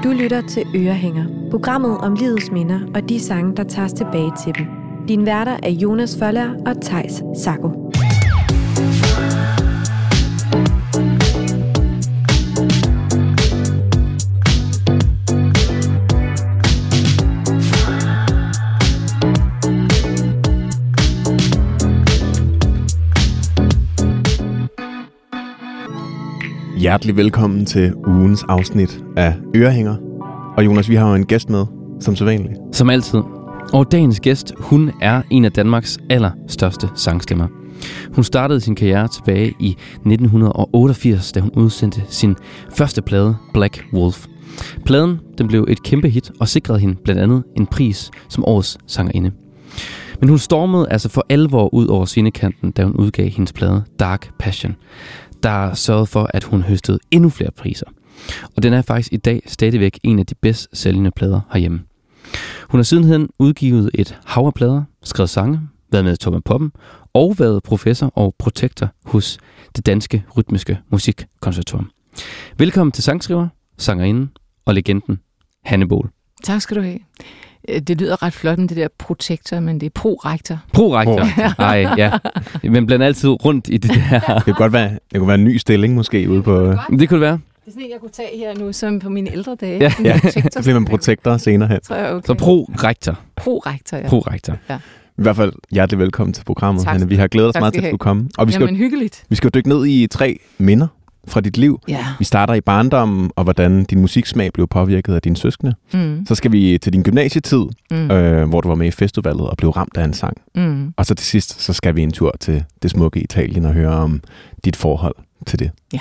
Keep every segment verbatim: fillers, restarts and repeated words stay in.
Du lytter til Ørehænger, programmet om livets minder og de sange, der tages tilbage til dem. Dine værter er Jonas Føller og Theis Sacco. Hjertelig velkommen til ugens afsnit af Ørehænger. Og Jonas, vi har jo en gæst med, som sædvanligt. Som altid. Og dagens gæst, hun er en af Danmarks allerstørste sangstemmer. Hun startede sin karriere tilbage i nitten otteogfirs, da hun udsendte sin første plade, Black Wolf. Pladen den blev et kæmpe hit og sikrede hende blandt andet en pris som årets sangerinde. Men hun stormede altså for alvor ud over scenekanten, da hun udgav hendes plade Dark Passion, der sørgede for, at hun høstede endnu flere priser. Og den er faktisk i dag stadigvæk en af de bedst sælgende plader herhjemme. Hun har sidenhen udgivet et hav af plader, skrevet sange, været med i Top of Poppen og været professor og protektor hos det danske rytmiske musikkonservatorium. Velkommen til sangskriver, sangerinden og legenden Hanne Bohl. Tak skal du have. Det lyder ret flot med det der protektor, men det er prorektor. Prorektor? Ej, ja. Men blandt altid rundt i det der. Det kunne godt være, det kunne være en ny stilling måske ude på... Det, det kunne det være. Det er sådan en, jeg kunne tage her nu, som på mine ældre dage. Ja, ja. Så bliver man protektor senere hen. Så, okay. Så prorektor. Prorektor, ja. Prorektor. Ja. I hvert fald hjertelig velkommen til programmet, tak. Hanne. Vi har glædet os tak, meget til, at du komme. Og vi skal, Jamen, hyggeligt. Vi skal jo dykke ned i tre minder fra dit liv. Ja. Vi starter i barndommen, og hvordan din musiksmag blev påvirket af dine søskende. Mm. Så skal vi til din gymnasietid, mm. øh, hvor du var med i festivalet og blev ramt af en sang. Mm. Og så til sidst, så skal vi en tur til det smukke Italien og høre om dit forhold til det. Ja.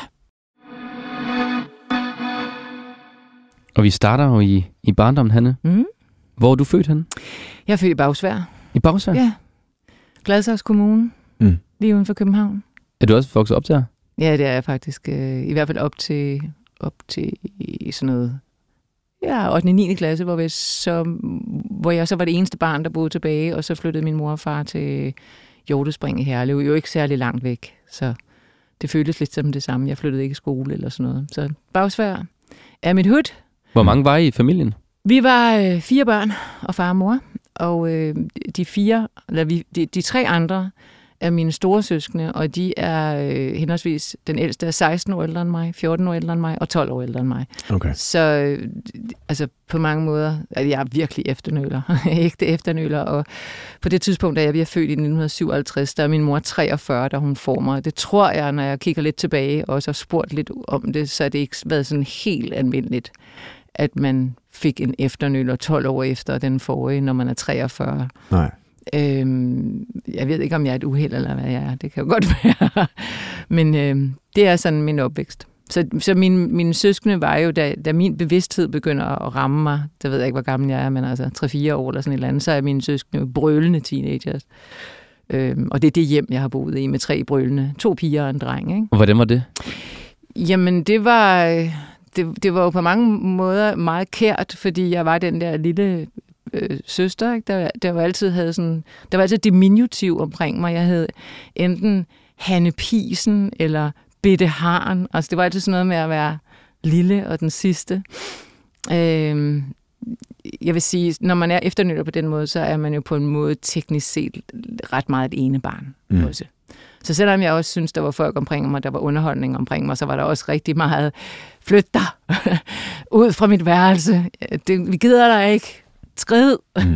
Og vi starter jo i, i barndommen, Hanne. Mm. Hvor er du født, Hanne? Jeg er født i Bagsværd. I Bagsværd? Ja. Gladsaxe Kommune. Mm. Lige uden for København. Er du også vokset op der? Ja, det er jeg faktisk. Øh, I hvert fald op til, op til sådan noget... Ja, ottende og niende klasse, hvor, vi så, hvor jeg så var det eneste barn, der boede tilbage, og så flyttede min mor og far til Hjortespring i Herlev. Jo ikke særlig langt væk, så det føltes lidt som det samme. Jeg flyttede ikke i skole eller sådan noget. Så Bagsværd er mit hud. Hvor mange var I i familien? Vi var øh, fire børn og far og mor, og øh, de fire, eller vi, de, de tre andre er mine store søskende, og de er øh, henholdsvis, den ældste er seksten år ældre end mig, fjorten år ældre end mig og tolv år ældre end mig. Okay. Så øh, altså på mange måder, altså jeg er virkelig efternøler, ægte efternøler, og på det tidspunkt, da jeg bliver født i nitten syvoghalvtreds, der er min mor treogfyrre, da hun får mig. Det tror jeg, når jeg kigger lidt tilbage og så har spurgt lidt om det, så har det ikke været sådan helt almindeligt, at man fik en efternøler tolv år efter den forrige, når man er treogfyrre. Nej. Øhm, jeg ved ikke, om jeg er et uheld, eller hvad jeg er. Det kan jo godt være. Men øhm, det er sådan min opvækst. Så, så mine, mine søskende var jo, da, da min bevidsthed begynder at ramme mig, der ved jeg ikke, hvor gammel jeg er, men altså tre fire år eller sådan et eller andet, så er mine søskende jo brølende teenagers. Øhm, og det er det hjem, jeg har boet i med tre brølende. To piger og en dreng. Ikke? Og hvordan var det? Jamen, det var... Det, det var jo på mange måder meget kært, fordi jeg var den der lille øh, søster, ikke? Der, der var altid havde sådan, der var altid diminutiv omkring mig. Jeg hed enten Hanne Pisen eller Bitte Haren. Altså det var altid sådan noget med at være lille og den sidste. Øh, jeg vil sige, når man er efternøler på den måde, så er man jo på en måde teknisk set ret meget et ene barn mm. også. Så selvom jeg også synes, der var folk omkring mig, der var underholdning omkring mig, så var der også rigtig meget, flyt dig ud fra mit værelse. Det, vi gider dig ikke. Skrid. Mm.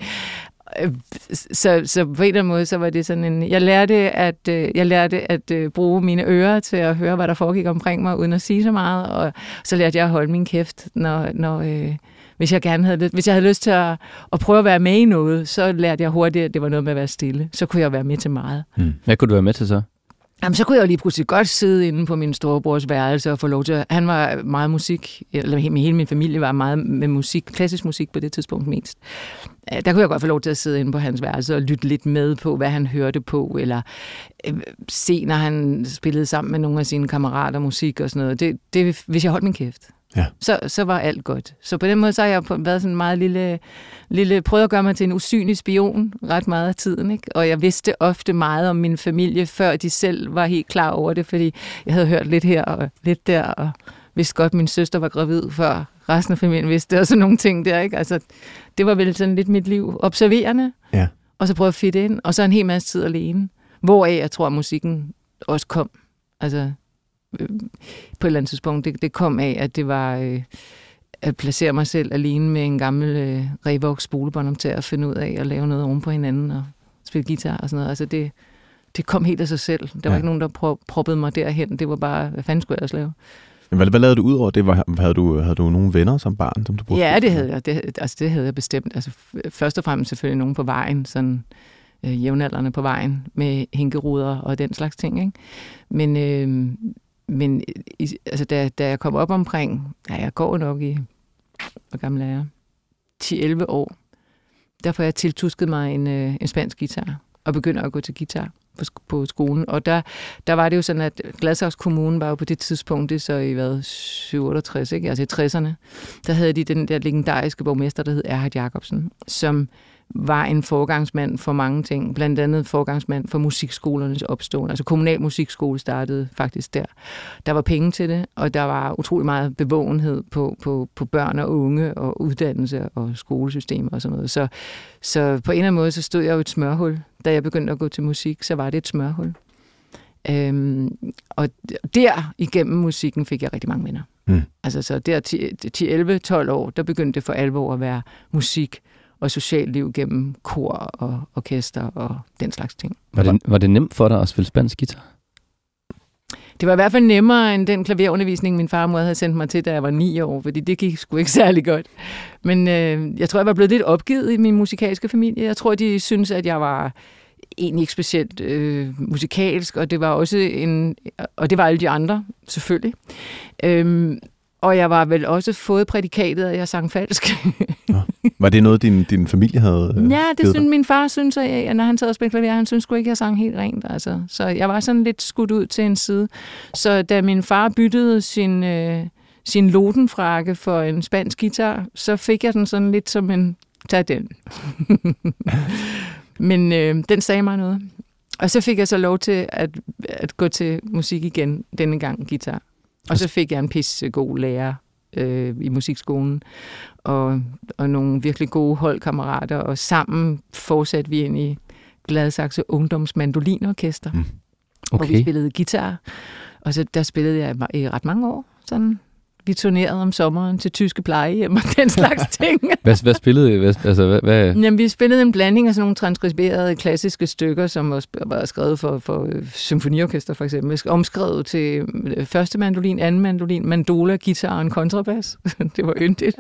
så, så på en eller anden måde, så var det sådan en... Jeg lærte at, jeg lærte at bruge mine ører til at høre, hvad der foregik omkring mig, uden at sige så meget. Og så lærte jeg at holde min kæft, når... når øh, Hvis jeg gerne havde, hvis jeg havde lyst til at, at prøve at være med i noget, så lærte jeg hurtigt, at det var noget med at være stille. Så kunne jeg være med til meget. Hmm. Hvad kunne du være med til så? Jamen, så kunne jeg jo lige pludselig godt sidde inde på min storebrors værelse og få lov til at... Han var meget musik, eller hele min familie var meget med musik, klassisk musik på det tidspunkt mest. Der kunne jeg godt få lov til at sidde inde på hans værelse og lytte lidt med på, hvad han hørte på, eller se, når han spillede sammen med nogle af sine kammerater musik og sådan noget. Det, det, hvis jeg holdt min kæft. Ja. Så, så var alt godt. Så på den måde så har jeg været sådan en meget lille, lille... Prøvet at gøre mig til en usynlig spion ret meget af tiden, ikke? Og jeg vidste ofte meget om min familie, før de selv var helt klar over det, fordi jeg havde hørt lidt her og lidt der, og vidste godt, min søster var gravid, før resten af familien vidste, og sådan nogle ting der, ikke? Altså, det var vel sådan lidt mit liv. Observerende, ja. Og så prøve at fitte ind, og så en hel masse tid alene. Hvoraf jeg tror, at musikken også kom. Altså, øh, på et eller andet tidspunkt, det, det kom af, at det var øh, at placere mig selv alene med en gammel øh, Revox spolebånd om til at finde ud af at lave noget oven på hinanden og spille guitar og sådan noget. Altså, det, det kom helt af sig selv. Der var ja. ikke nogen, der prøv, proppede mig derhen. Det var bare, hvad fanden skulle jeg ellers lave? Hvad, hvad lavede du ud over det? Var, havde, du, havde du nogle venner som barn, som du brugte? Ja, det havde jeg. Det, altså, det havde jeg bestemt. Altså, først og fremmest selvfølgelig nogen på vejen, sådan øh, jævnaldrende på vejen, med hinkeruder og den slags ting, ikke? Men, øh, men altså, da, da jeg kom op omkring, ja, jeg går nok i, hvor gammel er jeg? ti elleve år, der får jeg tiltusket mig en, øh, en spansk guitar, og begynder at gå til guitar på, på skolen. Og der, der var det jo sådan, at Gladsaxe Kommune var jo på det tidspunkt, det er så i hvad, syv otteogtres, ikke? Altså i tresserne, der havde de den der legendariske borgmester, der hed Erhard Jacobsen, som var en forgangsmand for mange ting, blandt andet forgangsmand for musikskolernes opståen. Altså kommunal musikskole startede faktisk der. Der var penge til det, og der var utrolig meget bevågenhed på, på, på børn og unge og uddannelse og skolesystemer og sådan noget. Så, så på en eller anden måde, så stod jeg jo et smørhul. Da jeg begyndte at gå til musik, så var det et smørhul. Øhm, og der igennem musikken fik jeg rigtig mange venner. Mm. Altså så der ti elleve tolv år, der begyndte det for alvor at være musik og socialt liv gennem kor og orkester og den slags ting. Var det, var det nemt for dig at spille spansk guitar? Det var i hvert fald nemmere end den klaverundervisning, min far og mor havde sendt mig til, da jeg var ni år, fordi det gik sgu ikke særlig godt. Men øh, jeg tror, jeg var blevet lidt opgivet i min musikalske familie. Jeg tror, de synes, at jeg var egentlig ikke specielt øh, musikalsk, og det var også en, og det var alle de andre, selvfølgelig. Øhm, Og jeg var vel også fået prædikatet, at jeg sang falsk. Ja. Var det noget, din, din familie havde øh, Ja, det synes min far synes, at når han sad og spillede klaver, han synes sgu ikke, at jeg sang helt rent. Altså. Så jeg var sådan lidt skudt ud til en side. Så da min far byttede sin, øh, sin lodenfrakke for en spansk guitar, så fik jeg den sådan lidt som en, tag den. Men øh, den sagde mig noget. Og så fik jeg så lov til at, at gå til musik igen, denne gang guitar. Og så fik jeg en pissegod lærer øh, i musikskolen, og, og nogle virkelig gode holdkammerater, og sammen fortsatte vi ind i Gladsaxe Ungdoms Mandolinorkester, mm. Okay. hvor vi spillede guitar. Og så der spillede jeg i ret mange år. Sådan. Vi turnerede om sommeren til tyske plejehjem og den slags ting. hvad, hvad spillede I? Hvad, altså, hvad, hvad? Jamen, vi spillede en blanding af sådan nogle transkriberede klassiske stykker, som var skrevet for, for symfoniorkester for eksempel. Omskrevet til første mandolin, anden mandolin, mandola, guitar og en kontrabas. Det var yndigt.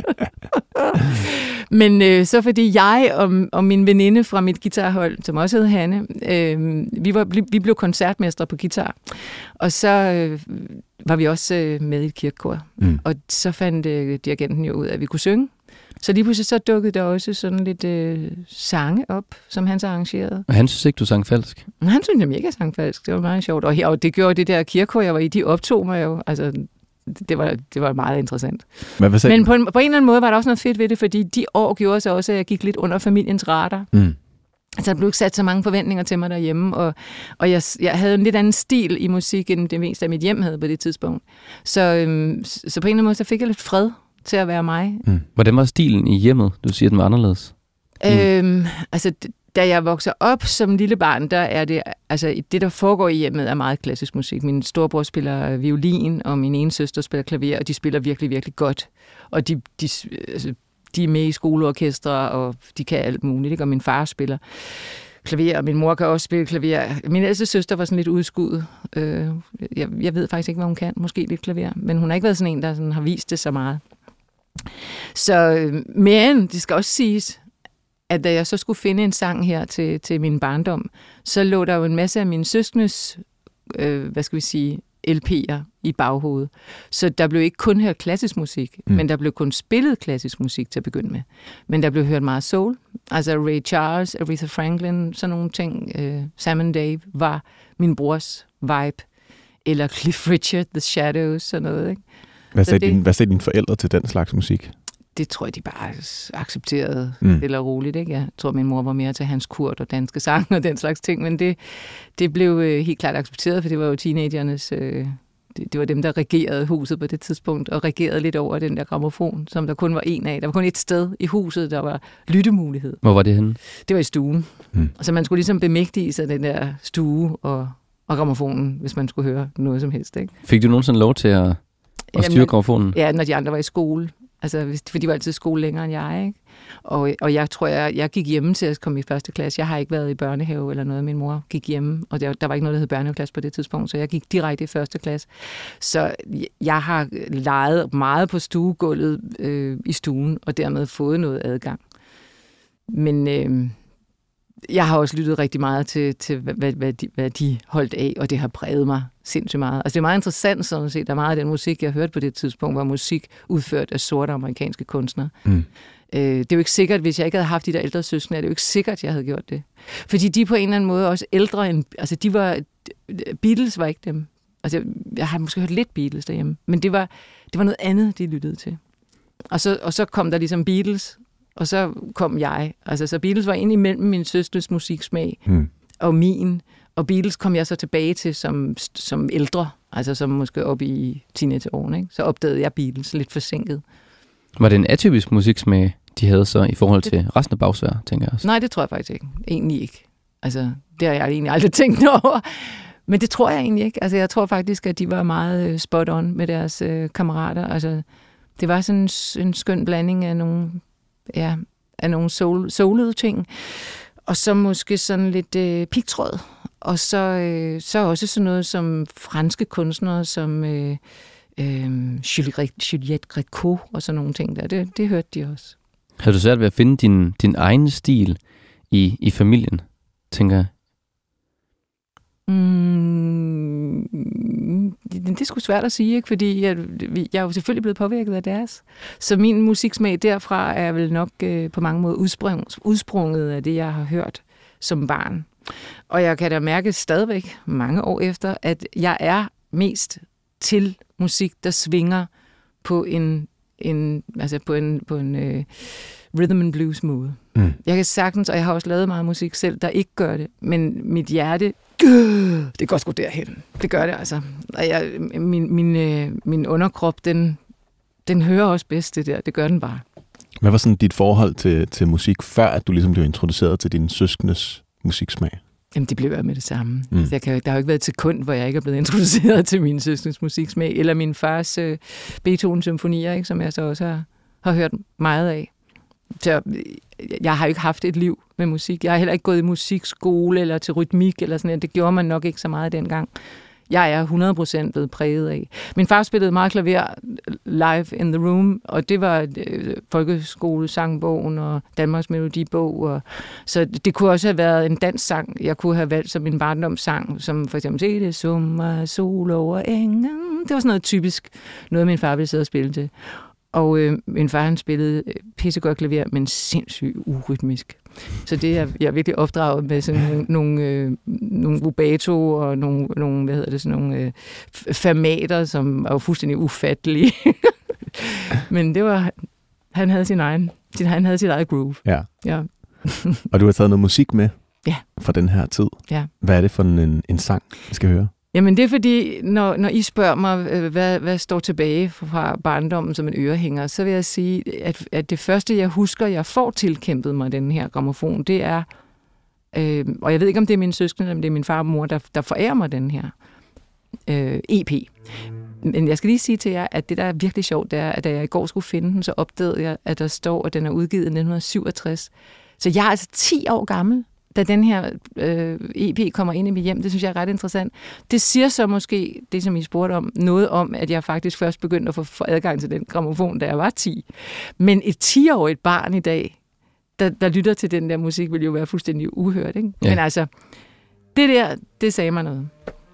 Men øh, så fordi jeg og, og min veninde fra mit guitarhold, som også hed Hanne, øh, vi, var, vi blev koncertmestre på guitar. Og så øh, var vi også øh, med i et kirkekor. Mm. Og så fandt øh, dirigenten jo ud af, at vi kunne synge. Så lige pludselig så dukkede der også sådan lidt øh, sange op, som han så arrangerede. Og han synes ikke, du sang falsk? Han synes nemlig ikke, at jeg sang falsk. Det var meget sjovt. Og, og det gjorde det der kirkekor, jeg var i, de optog mig jo. Altså, det var, det var meget interessant. Men, Men på, en, på en eller anden måde var der også noget fedt ved det, fordi de år gjorde så også, at jeg gik lidt under familiens radar. Mm. Altså, der blev ikke sat så mange forventninger til mig derhjemme, og, og jeg, jeg havde en lidt anden stil i musik, end det meste af mit hjem havde på det tidspunkt. Så, øhm, så på en eller anden måde, så fik jeg lidt fred til at være mig. Mm. Hvordan var stilen i hjemmet? Du siger, den var anderledes. Mm. Øhm, altså, da jeg vokser op som lille barn, der er det, altså det, der foregår i hjemmet, er meget klassisk musik. Min storebror spiller violin, og min ene søster spiller klaver, og de spiller virkelig, virkelig godt. Og de, de, altså, de er med i skoleorkestre, og de kan alt muligt, ikke? Og min far spiller klaver, og min mor kan også spille klaver. Min ældste søster var sådan lidt udskudt. Øh, jeg, jeg ved faktisk ikke, hvad hun kan. Måske lidt klaver, men hun har ikke været sådan en, der sådan har vist det så meget. Så, men det skal også siges, at da jeg så skulle finde en sang her til, til min barndom, så lå der jo en masse af mine søskendes, øh, hvad skal vi sige, L P'er i baghovedet. Så der blev ikke kun hørt klassisk musik, mm. men der blev kun spillet klassisk musik til at begynde med. Men der blev hørt meget soul. Altså Ray Charles, Aretha Franklin, sådan nogle ting. Øh, Sam and Dave var min brors vibe. Eller Cliff Richard, The Shadows, sådan noget. Ikke? Hvad sagde, det, din, hvad sagde dine forældre til den slags musik? Det tror jeg, de bare accepterede mm. eller roligt. Ikke? Jeg tror, min mor var mere til Hans Kurt og danske sang og den slags ting, men det, det blev øh, helt klart accepteret, for det var jo teenagernes øh, det, det var dem, der regerede huset på det tidspunkt, og regerede lidt over den der grammofon, som der kun var en af. Der var kun et sted i huset, der var lyttemulighed. Hvor var det henne? Det var i stuen. Mm. Så man skulle ligesom bemægtige sig den der stue og, og grammofonen, hvis man skulle høre noget som helst. Ikke? Fik du nogensinde lov til at, at styre Jamen, grammofonen? Ja, når de andre var i skole. Altså, for de var altid i skole længere end jeg, ikke? Og, og jeg tror, jeg, jeg gik hjemme til at komme i første klasse. Jeg har ikke været i børnehave eller noget. Min mor gik hjemme, og der, der var ikke noget, der hed børnehaveklasse på det tidspunkt, så jeg gik direkte i første klasse. Så jeg har leget meget på stuegulvet øh, i stuen, og dermed fået noget adgang. Men øh, jeg har også lyttet rigtig meget til, til hvad, hvad, de, hvad de holdt af, og det har præget mig sindssygt meget. Altså det er meget interessant sådan at se, der er meget af den musik, jeg hørte på det tidspunkt, var musik udført af sorte amerikanske kunstnere. Mm. Øh, det er jo ikke sikkert, hvis jeg ikke havde haft de der ældre søskende, er det jo ikke sikkert, jeg havde gjort det. Fordi de på en eller anden måde også ældre end, altså de var, Beatles var ikke dem. Altså jeg har måske hørt lidt Beatles derhjemme, men det var, det var noget andet, de lyttede til. Og så, og så kom der ligesom Beatles, og så kom jeg. Altså så Beatles var ind imellem min søsters musiksmag mm. og min, og Beatles kom jeg så tilbage til som, som ældre, altså som måske op i teenageårene, ikke? Så opdagede jeg Beatles lidt forsinket. Var det en atypisk musiksmag, de havde så i forhold til det, resten af Bagsværd, tænker jeg også? Nej, det tror jeg faktisk ikke. Egentlig ikke. Altså, det har jeg egentlig aldrig tænkt over. Men det tror jeg egentlig ikke. Altså, jeg tror faktisk, at de var meget spot on med deres øh, kammerater. Altså, det var sådan en, en skøn blanding af nogle, ja, af nogle soul, soulede ting, og så måske sådan lidt øh, pigtråd. Og så, øh, så også sådan noget som franske kunstnere, som øh, øh, Juliette Gréco og sådan nogle ting der. Det, det hørte de også. Har du svært ved at finde din, din egen stil i, i familien, tænker jeg? Mm, det er sgu svært at sige, ikke? Fordi jeg, jeg er jo selvfølgelig blevet påvirket af deres. Så min musiksmag derfra er vel nok øh, på mange måder udsprung, udsprunget af det, jeg har hørt som barn. Og jeg kan da mærke stadigvæk mange år efter, at jeg er mest til musik, der svinger på en, en altså på en, på en øh, rhythm and blues måde. Mm. Jeg kan sagtens, og jeg har også lavet meget musik selv, der ikke gør det, men mit hjerte, det går sgu derhen. Det gør det altså. Og jeg, min, min, øh, min underkrop, den, den hører også bedst det der. Det gør den bare. Hvad var sådan dit forhold til, til musik, før at du ligesom blev introduceret til din søskendes musiksmag? Jamen, det blev jeg med det samme. Mm. Jeg kan, der har jo ikke været til sekund, hvor jeg ikke er blevet introduceret til min søskendes musiksmag, eller min fars øh, Beethoven-symfonier, ikke, som jeg så også har, har hørt meget af. Så jeg har jo ikke haft et liv med musik. Jeg har heller ikke gået i musikskole eller til rytmik eller sådan noget. Det gjorde man nok ikke så meget dengang. Jeg er hundrede procent blevet præget af. Min far spillede meget klaver live in the room, og det var øh, folkeskolesangbogen og Danmarks Melodibog. Og, så det kunne også have været en dansk sang, jeg kunne have valgt som min barndomssang, som for eksempel Se det sommer, sol over engen. Det var sådan noget typisk, noget min far ville sidde og spille til. Og øh, min far, han spillede pissegodt klaver, men sindssygt urytmisk. Så det er jeg er virkelig opdraget med sådan nogle, nogle, øh, nogle rubato og nogle, nogle, hvad hedder det, sådan nogle øh, fermater, som er jo fuldstændig ufattelige. Men det var, han havde sin egen, han havde sit eget groove. Ja. Ja. Og du har taget noget musik med ja. fra den her tid. Ja. Hvad er det for en, en sang, vi skal høre? Jamen det er fordi, når, når I spørger mig, hvad, hvad står tilbage fra barndommen som en ørehænger, så vil jeg sige, at, at det første, jeg husker, jeg får tilkæmpet mig den her grammofon, det er, øh, og jeg ved ikke, om det er min søskende, eller om det er min far og mor, der, der forærer mig den her øh, E P. Men jeg skal lige sige til jer, at det, der er virkelig sjovt, det er, at da jeg i går skulle finde den, så opdagede jeg, at der står, at den er udgivet i nitten syvogtres. Så jeg er altså ti år gammel, da den her øh, E P kommer ind i mit hjem. Det synes jeg er ret interessant. Det siger så måske, det som I spurgte om, noget om, at jeg faktisk først begyndte at få, få adgang til den grammofon, da jeg var ti. Men et ti-årigt barn i dag, der, der lytter til den der musik, vil jo være fuldstændig uhørt, ikke? Ja. Men altså, det der, det sagde mig noget.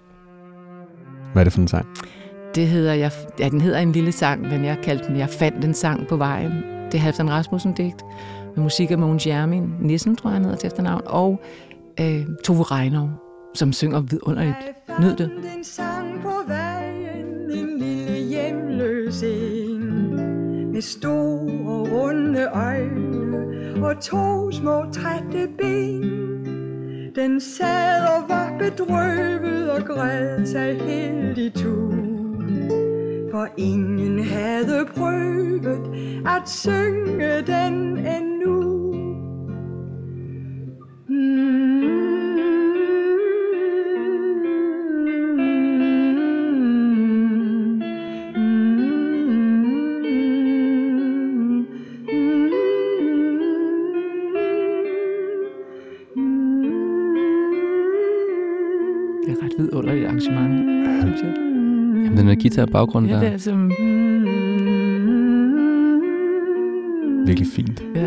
Hvad er det for en sang? Det hedder, jeg, ja, den hedder En lille sang, men jeg kaldte den, jeg fandt en sang på vejen. Det er Halfdan Rasmussen-digt. Med musik af Mogens Jermin Nissen, tror jeg, han hedder til efternavn, og øh, Tove Reinov, som synger vidunderligt. Nyd det. Jeg fandt en sang på vejen, en lille hjemløs en, med store runde øjne og to små trætte ben. Den sad og var bedrøvet og græd sig helt i tu. for ingen havde prøvet at synge den endnu. Det er ret vidunderligt arrangement, synes jeg. Jamen, den der guitar baggrund ja, der. Det er som... Virkelig fint. Ja.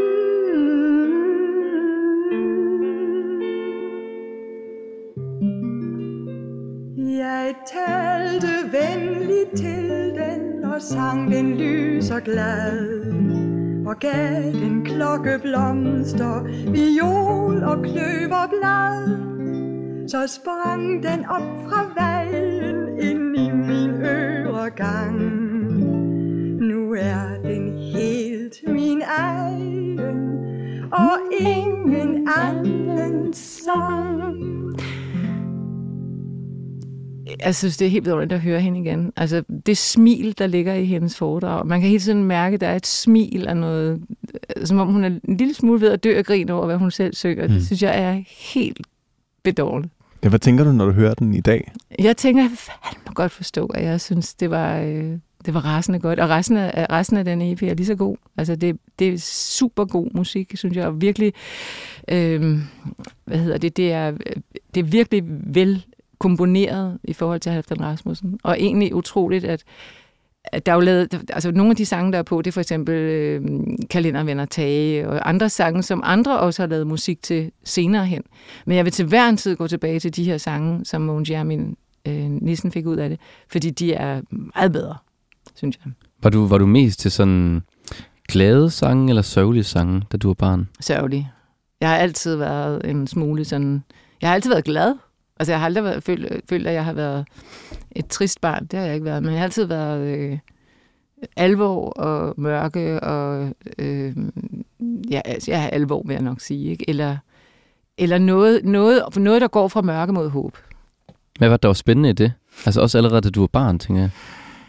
Jeg talte venligt til den og sang den lys og glad, og gav den klokkeblomster, viol og kløverblad. Så sprang den op fra vejen ind i min øregang. Nu er den helt min egen, og ingen anden sang. Jeg synes, det er helt vidunderligt at høre hende igen. Altså, det smil, der ligger i hendes foredrag. Man kan hele tiden mærke, at der er et smil af noget, som om hun er en lille smule ved at dø og grine over, hvad hun selv synger. Mm. Det synes jeg er helt bedårligt. Ja, hvad tænker du, når du hører den i dag? Jeg tænker, jeg fandme godt forstå, at jeg synes, det var, øh, det var rasende godt. Og resten af, resten af den E P er lige så god. Altså, det, det er super god musik, synes jeg. Og virkelig, øh, hvad hedder det, det er, det er virkelig vel komponeret i forhold til Halfdan Rasmussen. Og egentlig utroligt, at, at der er jo lavet, altså nogle af de sange, der er på, det er for eksempel øh, Kalendervenner Tage og andre sange, som andre også har lavet musik til senere hen. Men jeg vil til hver en tid gå tilbage til de her sange, som Mogens Jermin øh, Nissen fik ud af det, fordi de er meget bedre, synes jeg. Var du, var du mest til sådan glade sange eller sørgelige sange, da du var barn? Sørgelig. Jeg har altid været en smule sådan... Jeg har altid været glad. Altså, jeg har aldrig været, følt, følt, at jeg har været et trist barn. Det har jeg ikke været. Men jeg har altid været øh, alvor og mørke og... Øh, ja, altså, jeg har alvor, vil jeg nok sige. Ikke? Eller, eller noget, noget, noget, der går fra mørke mod håb. Hvad var der var spændende i det? Altså også allerede, da du var barn, tænker jeg.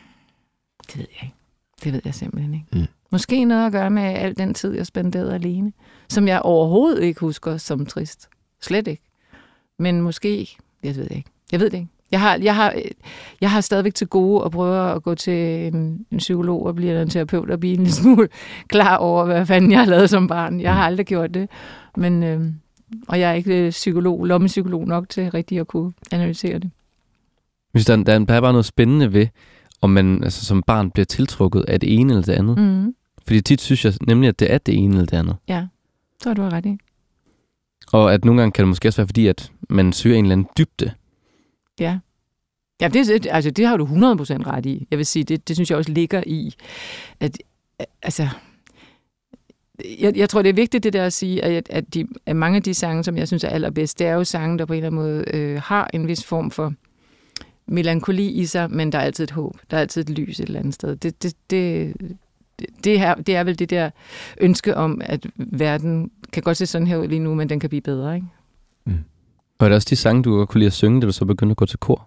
Det ved jeg ikke. Det ved jeg simpelthen ikke. Mm. Måske noget at gøre med al den tid, jeg spenderede alene. Som jeg overhovedet ikke husker som trist. Slet ikke. Men måske, jeg ved det ikke. Jeg ved det ikke. Jeg har, jeg har, jeg har stadigvæk til gode at prøve at gå til en, en psykolog og blive en terapeut og blive en lille smule klar over, hvad fanden jeg har lavet som barn. Jeg har aldrig gjort det. Men, øh, og jeg er ikke psykolog, lommepsykolog nok til rigtig at kunne analysere det. Hvis der, der, der er bare noget spændende ved, om man altså, som barn bliver tiltrukket af det ene eller det andet. Mm. Fordi tit synes jeg nemlig, at det er det ene eller det andet. Ja, så er du ret i. Og at nogle gange kan det måske også være fordi, at man søger en eller anden dybde. Ja. Ja, det, altså, det har du hundrede procent ret i. Jeg vil sige, det, det synes jeg også ligger i, at altså, jeg, jeg tror, det er vigtigt det der at sige, at, at, de, at mange af de sange, som jeg synes er allerbedst, det er jo sange, der på en eller anden måde øh, har en vis form for melankoli i sig, men der er altid et håb. Der er altid et lys et eller andet sted. Det, det, det, det, her, det er vel det der ønske om, at verden kan godt se sådan her ud lige nu, men den kan blive bedre, ikke? Mm. Og er det også de sange, du kunne lide at synge, da du så begyndte at gå til kor?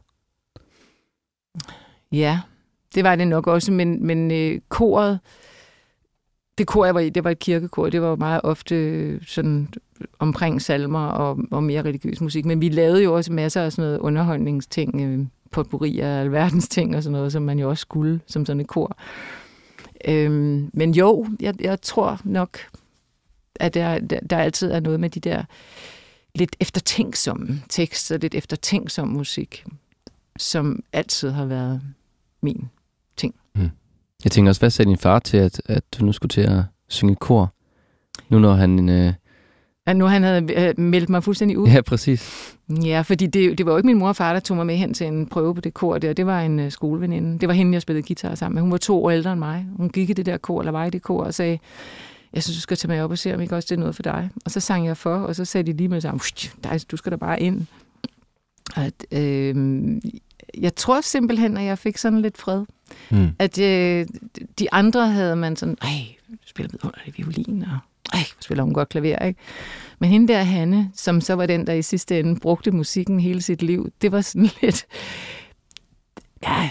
Ja, det var det nok også, men, men øh, koret, det kor, jeg var i, det var et kirkekor, det var meget ofte sådan omkring salmer og, og mere religiøs musik, men vi lavede jo også masser af sådan noget underholdningsting, øh, potpourri af alverdens ting og sådan noget, som man jo også skulle som sådan et kor. Øhm, men jo, jeg, jeg tror nok, at der, der, der altid er noget med de der lidt eftertænksomme tekster, lidt eftertænksom musik, som altid har været min ting. Hmm. Jeg tænker også, hvad sagde din far til, at, at du nu skulle til at synge kor? Nu når han... Øh... Ja, nu han havde øh, meldt mig fuldstændig ud. Ja, præcis. Ja, fordi det, det var jo ikke min mor og far, der tog mig med hen til en prøve på det kor der. Det var en uh, skoleveninde. Det var hende, jeg spillede guitar sammen med. Hun var to år ældre end mig. Hun gik i det der kor, eller var i det kor, og sagde, jeg synes, du skal tage mig op og se, om ikke også det er noget for dig. Og så sang jeg for, og så sagde de lige med sammen, du skal da bare ind. At, øh, jeg tror simpelthen, at jeg fik sådan lidt fred. Mm. At øh, de andre havde man sådan, ej, du spiller vidunderlig violin, og ej, hvor spiller hun godt klaver, ikke? Men hende der, Hanne, som så var den, der i sidste ende brugte musikken hele sit liv, det var sådan lidt, ja,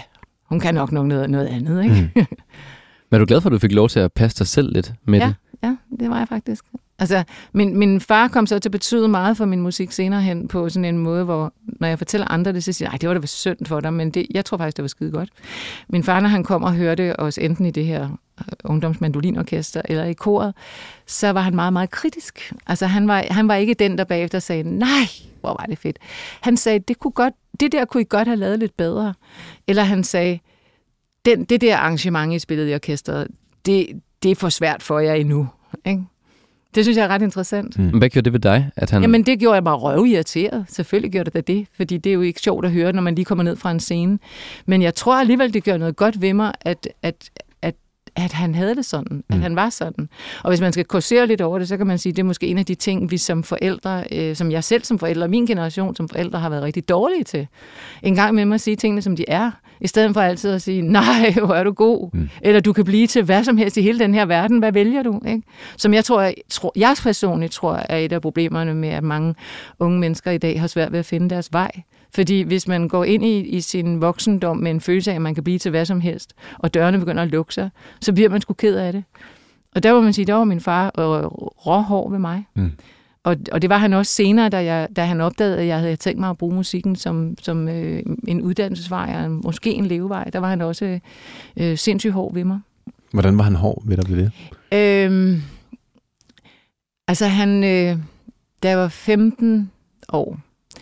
Hun kan nok noget, noget andet, ikke? Mm. Men er du glad for, at du fik lov til at passe dig selv lidt med ja, det? Ja, det var jeg faktisk. Altså, min, min far kom så til at betyde meget for min musik senere hen på sådan en måde, hvor når jeg fortæller andre det, så siger jeg, det var da vist synd for dig, men det, jeg tror faktisk, det var skide godt. Min far, når han kom og hørte os enten i det her ungdomsmandolinorkester eller i koret, så var han meget, meget kritisk. Altså, han var, han var ikke den, der bagefter sagde, nej, hvor var det fedt. Han sagde, det, kunne godt, det der kunne I godt have lavet lidt bedre. Eller han sagde, den, det der arrangement, I spillede i orkestret, det, det er for svært for jer endnu, ikke? Det synes jeg er ret interessant. Mm. Hvad gjorde det ved dig? At han... Jamen, det gjorde jeg mig røvirriteret. Selvfølgelig gjorde det da det, fordi det er jo ikke sjovt at høre, når man lige kommer ned fra en scene. Men jeg tror alligevel, det gør noget godt ved mig, at, at, at, at han havde det sådan, mm. at han var sådan. Og hvis man skal kursere lidt over det, så kan man sige, at det er måske en af de ting, vi som forældre, øh, som jeg selv som forælder, min generation som forældre, har været rigtig dårlige til. En gang med mig at sige tingene, som de er, i stedet for altid at sige, nej, hvor er du god, mm. eller du kan blive til hvad som helst i hele den her verden, hvad vælger du? Ikke? Som jeg tror, jeg, tror, jeg personligt tror, er et af problemerne med, at mange unge mennesker i dag har svært ved at finde deres vej. Fordi hvis man går ind i, i sin voksendom med en følelse af, at man kan blive til hvad som helst, og dørene begynder at lukke sig, så bliver man sgu ked af det. Og der må man sige, der var min far øh, råhård ved mig. Mm. Og, og det var han også senere, da, jeg, da han opdagede, at jeg havde tænkt mig at bruge musikken som, som øh, en uddannelsesvej, og måske en levevej. Der var han også øh, sindssygt hård ved mig. Hvordan var han hård ved dig ved det? Øhm, altså han, øh, da jeg var femten år,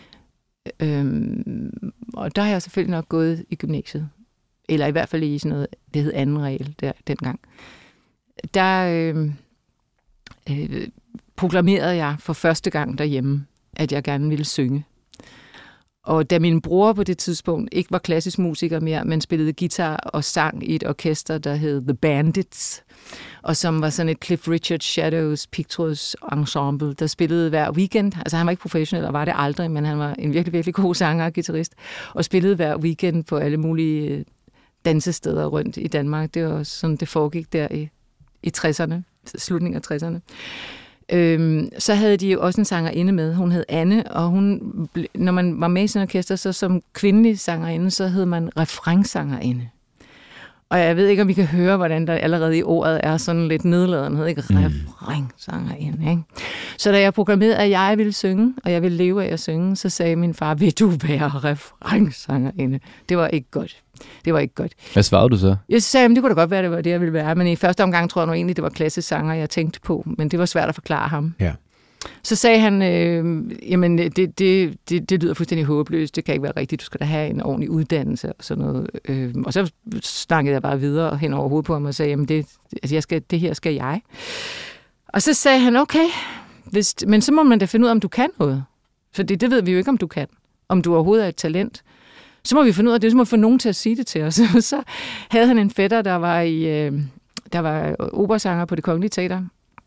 øhm, og der har jeg selvfølgelig nok gået i gymnasiet, eller i hvert fald i sådan noget, det hed anden regel der, dengang. Der... Øh, øh, proklamerede jeg for første gang derhjemme, at jeg gerne ville synge. Og da min bror på det tidspunkt ikke var klassisk musiker mere, men spillede guitar og sang i et orkester, der hed The Bandits, og som var sådan et Cliff Richard Shadows pigtråds ensemble, der spillede hver weekend. Altså han var ikke professionel, og var det aldrig, men han var en virkelig, virkelig god sanger og guitarist, og spillede hver weekend på alle mulige dansesteder rundt i Danmark. Det var sådan, det foregik der i, i tresserne, slutningen af tresserne. Øhm, så havde de jo også en sangerinde med. Hun hed Anne, og hun, når man var med i sådan en orkester, så som kvindelig sangerinde, så hed man refrænsangerinde. Og jeg ved ikke, om vi kan høre, hvordan der allerede i ordet er sådan lidt nedladenhed, ikke? Mm. Refrænsangerinde, ikke? Så da jeg proklamerede, at jeg ville synge, og jeg ville leve af at synge, så sagde min far, vil du være refrænsangerinde? Det var ikke godt. Det var ikke godt. Hvad svarede du så? Jeg sagde, at det kunne da godt være, det var det, jeg ville være. Men i første omgang tror jeg nu egentlig, det var klassisk sanger, jeg tænkte på. Men det var svært at forklare ham. Ja. Så sagde han, øh, jamen det, det, det, det lyder fuldstændig håbløst. Det kan ikke være rigtigt. Du skal da have en ordentlig uddannelse og sådan noget. Øh, og så snakkede jeg bare videre hen over hovedet på ham og sagde, jamen det, altså jeg skal, det her skal jeg. Og så sagde han, okay, hvis, men så må man da finde ud af, om du kan noget. For det, det ved vi jo ikke, om du kan. Om du overhovedet er et talent. Så må vi finde ud af det, så må vi få nogen til at sige det til os. Så havde han en fætter, der var i, øh, der var operasanger på Det Kongelige Teater.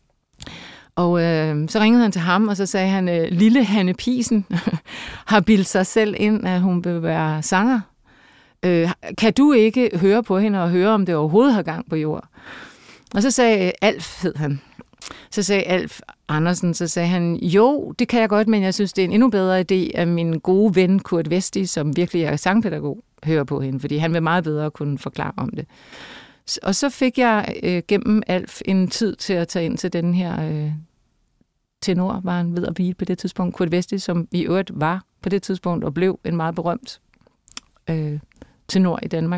Og øh, så ringede han til ham, og så sagde han, øh, lille Hanne Piesen har bildt sig selv ind, at hun vil være sanger. Øh, kan du ikke høre på hende og høre, om det overhovedet har gang på jord? Og så sagde Alf, hed han. Så sagde Alf Andersen, så sagde han, jo, det kan jeg godt, men jeg synes, det er en endnu bedre idé, at min gode ven Kurt Vesti, som virkelig er sangpædagog, hører på hende, fordi han vil meget bedre kunne forklare om det. Og så fik jeg øh, gennem Alf en tid til at tage ind til den her øh, tenor, var han ved at blive på det tidspunkt, Kurt Vesti, som i øvrigt var på det tidspunkt og blev en meget berømt øh, tenor i Danmark.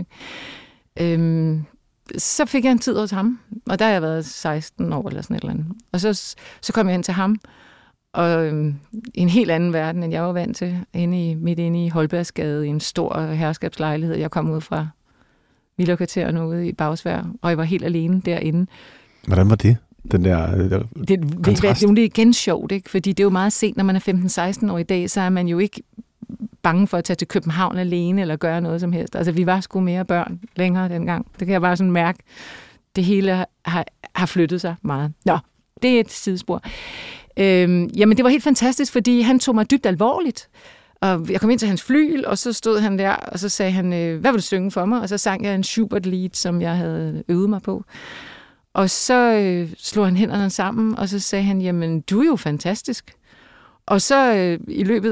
Øh, Så fik jeg en tid hos ham, og der har jeg været seksten år eller sådan et eller andet. Og så, så kom jeg hen til ham, og øhm, i en helt anden verden, end jeg var vant til, inde i, midt inde i Holbergsgade, i en stor herskabslejlighed. Jeg kom ud fra villakvarteren ude i Bagsværd, og jeg var helt alene derinde. Hvordan var det? Den der, der det, kontrast? Det, det er igen sjovt, ikke? Fordi det er jo meget sent, når man er femten seksten år i dag, så er man jo ikke bange for at tage til København alene eller gøre noget som helst. Altså, vi var sgu mere børn længere dengang. Det kan jeg bare sådan mærke. Det hele har, har flyttet sig meget. Nå, det er et sidespor. Øhm, jamen, det var helt fantastisk, fordi han tog mig dybt alvorligt. Og jeg kom ind til hans flyl, og så stod han der, og så sagde han, hvad vil du synge for mig? Og så sang jeg en Schubert-lied, som jeg havde øvet mig på. Og så øh, slog han hænderne sammen, og så sagde han, jamen, du er jo fantastisk. Og så øh, i løbet af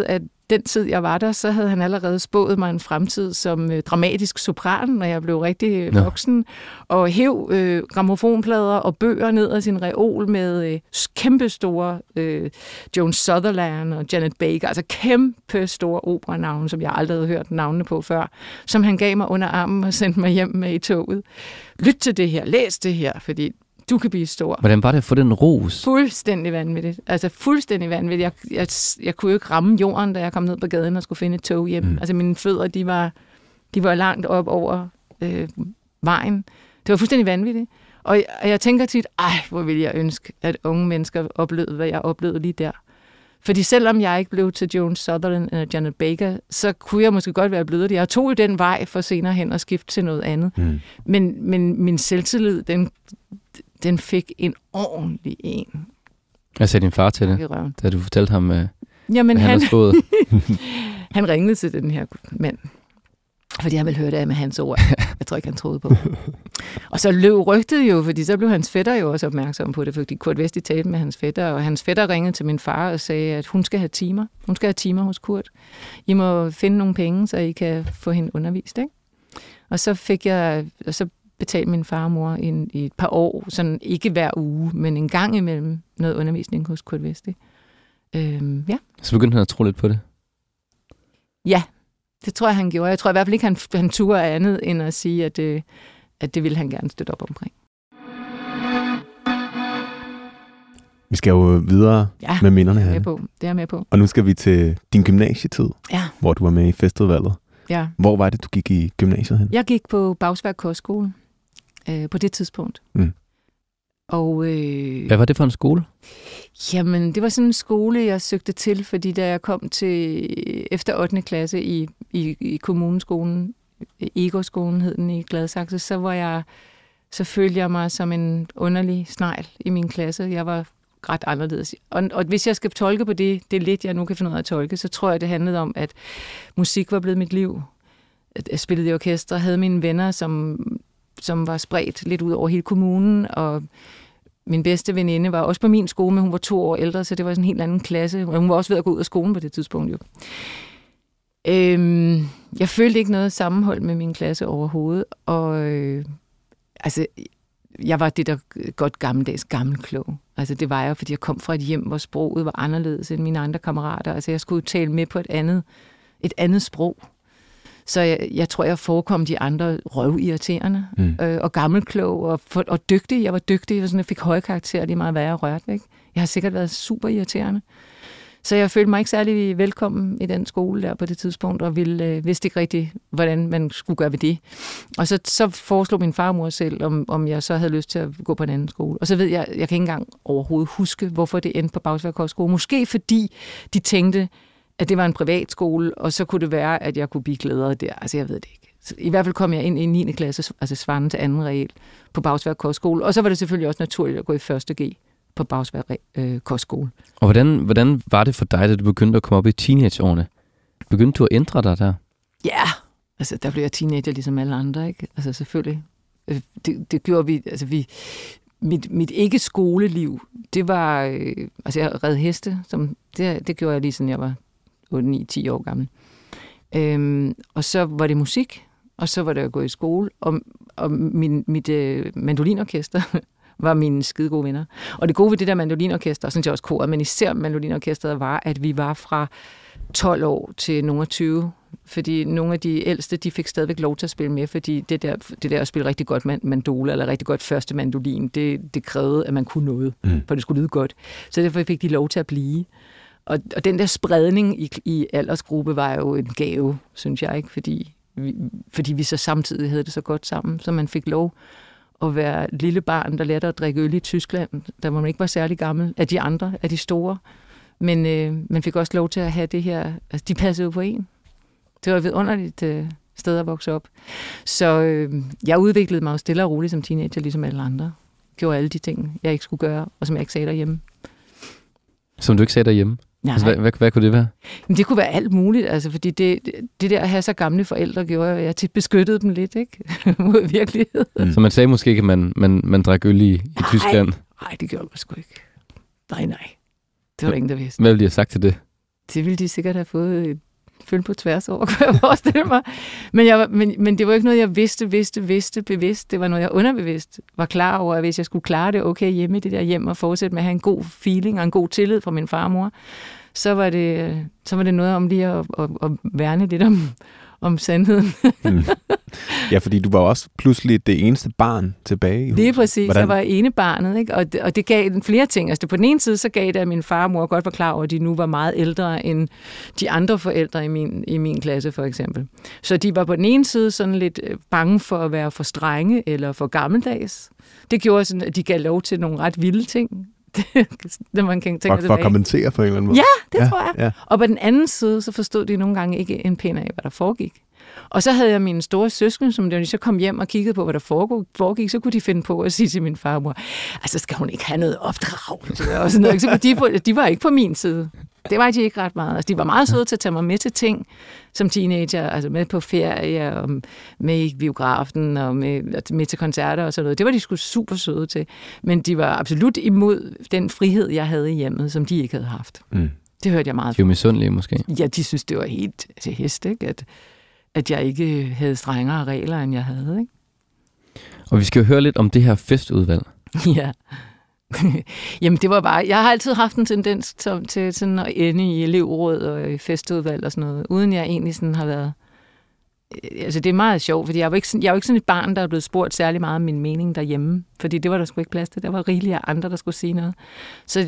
den tid, jeg var der, så havde han allerede spået mig en fremtid som øh, dramatisk sopran, når jeg blev rigtig Nå. voksen, og hæv øh, gramofonplader og bøger ned af sin reol med øh, kæmpestore øh, Joan Sutherland og Janet Baker, altså kæmpestore operanavne, som jeg aldrig havde hørt navnene på før, som han gav mig under armen og sendte mig hjem med i toget. Lyt til det her, læs det her, fordi du kan blive stor. Hvordan var det at få den ros? Fuldstændig vanvittigt. Altså fuldstændig vanvittigt. Jeg, jeg, jeg kunne jo ikke ramme jorden, da jeg kom ned på gaden og skulle finde et tog hjem. Mm. Altså mine fødder, de var, de var langt op over øh, vejen. Det var fuldstændig vanvittigt. Og jeg, og jeg tænker tit, ej, hvor ville jeg ønske, at unge mennesker oplevede, hvad jeg oplevede lige der. Fordi selvom jeg ikke blev til Joan Sutherland eller Janet Baker, så kunne jeg måske godt være blevet det. Jeg tog jo den vej for senere hen at skifte til noget andet. Mm. Men, men min selvtillid, den, den fik en ordentlig en. Jeg sagde din far til det, da du fortalte ham, uh, Jamen, han, han har spået. Han ringede til den her mand, fordi han ville høre det af med hans ord. Jeg tror ikke, han troede på. Og så løb rygtet jo, fordi så blev hans fætter jo også opmærksom på det, fordi Kurt Vesti talte med hans fætter, og hans fætter ringede til min far og sagde, at hun skal have timer. Hun skal have timer hos Kurt. I må finde nogle penge, så I kan få hende undervist, ikke? Og så fik jeg, og så betalte min far og mor i, en, i et par år, sådan ikke hver uge, men en gang imellem noget undervisning hos Kurt Vesti. Øhm, ja. Så begyndte han at tro lidt på det? Ja, det tror jeg, han gjorde. Jeg tror i hvert fald ikke, han, han turde andet, end at sige, at, øh, at det ville han gerne støtte op omkring. Vi skal jo videre ja, med minderne her. Det er med på. Det er jeg med på. Og nu skal vi til din gymnasietid, ja. Hvor du var med i festivalet. Ja. Hvor var det, du gik i gymnasiet hen? Jeg gik på Bagsværd Kostskole øh, på det tidspunkt. Mm. Og, øh, Hvad var det for en skole? Jamen, det var sådan en skole, jeg søgte til, fordi da jeg kom til efter ottende klasse i, i, i kommuneskolen, Egårdsskolen hed den i Gladsaxe, så var jeg, så følte jeg mig som en underlig snegl i min klasse. Jeg var ret anderledes. Og, og hvis jeg skal tolke på det, det er lidt, jeg nu kan finde ud af at tolke, så tror jeg, det handlede om, at musik var blevet mit liv. Jeg spillede i orkester, havde mine venner, som, som var spredt lidt ud over hele kommunen, og min bedste veninde var også på min skole, men hun var to år ældre, så det var sådan en helt anden klasse. Hun var også ved at gå ud af skolen på det tidspunkt, jo. Øhm, jeg følte ikke noget sammenhold med min klasse overhovedet, og øh, altså, jeg var det der godt gammeldags gammelklog. Altså, det var jeg, fordi jeg kom fra et hjem, hvor sproget var anderledes end mine andre kammerater. Altså, jeg skulle tale med på et andet, et andet sprog. Så jeg, jeg tror, jeg forekom de andre røvirriterende mm. øh, og gammelklog og, for, og dygtig. Jeg var dygtig, og sådan, jeg fik høje karakterer lige meget, hvad jeg rørte. Ikke? Jeg har sikkert været super irriterende. Så jeg følte mig ikke særlig velkommen i den skole der på det tidspunkt, og ville, øh, vidste ikke rigtig, hvordan man skulle gøre ved det. Og så, så foreslog min far og mor selv, om, om jeg så havde lyst til at gå på en anden skole. Og så ved jeg, jeg kan ikke engang overhovedet huske, hvorfor det endte på Bagsværd Kostskole. Måske fordi de tænkte, at det var en privatskole, og så kunne det være, at jeg kunne blive glædere der. Altså, jeg ved det ikke. Så i hvert fald kom jeg ind i niende klasse, altså svarende til anden regel, på Bagsværd Kostskole. Og så var det selvfølgelig også naturligt at gå i første G på Bagsværd øh, Kostskole. Og hvordan, hvordan var det for dig, da du begyndte at komme op i teenageårene? Begyndte du at ændre dig der? Ja, altså der blev jeg teenager ligesom alle andre, ikke? Altså selvfølgelig. Det, det gjorde vi, altså vi... Mit, mit ikke-skoleliv, det var... Øh, altså jeg red heste, som, det, det gjorde jeg lige siden jeg var otte ni ti år gammel. Øhm, og så var det musik, og så var det at gå i skole, og, og min, mit øh, mandolinorkester var mine skide gode venner. Og det gode ved det der mandolinorkester, og sådan set også koret, men især mandolinorkesteret var, at vi var fra tolv år til nogle af tyve, fordi nogle af de ældste, de fik stadigvæk lov til at spille med, fordi det der, det der at spille rigtig godt mandola, eller rigtig godt første mandolin, det, det krævede, at man kunne noget, mm. for det skulle lyde godt. Så derfor fik de lov til at blive. Og, og den der spredning i, i aldersgruppe var jo en gave, synes jeg, ikke? Fordi vi, fordi vi så samtidig havde det så godt sammen, så man fik lov at være et lille barn, der lærte at drikke øl i Tyskland, der man ikke var særlig gammel, af de andre, af de store. Men øh, man fik også lov til at have det her, altså de passede jo på en. Det var et vidunderligt øh, sted at vokse op. Så øh, jeg udviklede mig jo stille og roligt som teenager, ligesom alle andre. Gjorde alle de ting, jeg ikke skulle gøre, og som jeg ikke sagde derhjemme. Som du ikke sagde derhjemme? Altså, hvad, hvad, hvad kunne det være? Men det kunne være alt muligt, altså, fordi det, det der at have så gamle forældre gjorde, at jeg tit beskyttede dem lidt, ikke? Mod virkeligheden. Mm. Så man sagde måske ikke, at man, man, man drak øl i, i nej, Tyskland? Nej, det gjorde man sgu ikke. Nej, nej. Det var der ingen, der vidste. Hvad ville de have sagt til det? det ville de sikkert have fået et følge på tværs over, kunne jeg forestille mig. Men, jeg, men, men det var ikke noget, jeg vidste, vidste, vidste, bevidst. Det var noget, jeg underbevidst var klar over, at hvis jeg skulle klare det okay hjemme i det der hjem og fortsætte med at have en god feeling og en god tillid fra min far og mor, så var det, så var det noget om lige at, at, at værne lidt om, om sandheden. mm. Ja, fordi du var også pludselig det eneste barn tilbage i huset. Lige præcis. Hvordan? Jeg var ene barnet, ikke? Og, det, og det gav flere ting. Altså, på den ene side, så gav det, at min far og mor godt var klar over, at de nu var meget ældre end de andre forældre i min, i min klasse, for eksempel. Så de var på den ene side sådan lidt bange for at være for strenge eller for gammeldags. Det gjorde sådan, at de gav lov til nogle ret vilde ting. Det, man kan tænke for, for at kommentere på en eller anden måde. Ja, det ja, tror jeg. Ja. Og på den anden side, så forstod de nogle gange ikke en pind af, hvad der foregik. Og så havde jeg mine store søskende, som de så kom hjem og kiggede på, hvad der foregik, så kunne de finde på at sige til min far og mor, altså skal hun ikke have noget opdragelse og sådan noget. Så de, på, de var ikke på min side. Det var de ikke ret meget. Altså, de var meget søde til at tage mig med til ting som teenager, altså med på ferie og med i biografen og med, med til koncerter og sådan noget. Det var de sgu super søde til. Men de var absolut imod den frihed, jeg havde i hjemmet, som de ikke havde haft. Mm. Det hørte jeg meget. De var misundelige måske. Ja, de synes, det var helt til hest, ikke? At, at jeg ikke havde strengere regler, end jeg havde, ikke? Og vi skal jo høre lidt om det her festudvalg. Ja. Jamen det var bare, jeg har altid haft en tendens til, til sådan at ende i elevråd og i festudvalg og sådan noget, uden jeg egentlig sådan har været, altså det er meget sjovt, fordi jeg er jo ikke sådan, jeg er jo ikke sådan et barn, der er blevet spurgt særlig meget om min mening derhjemme, fordi det var der sgu ikke plads til, der var rigeligt af andre, der skulle sige noget. Så,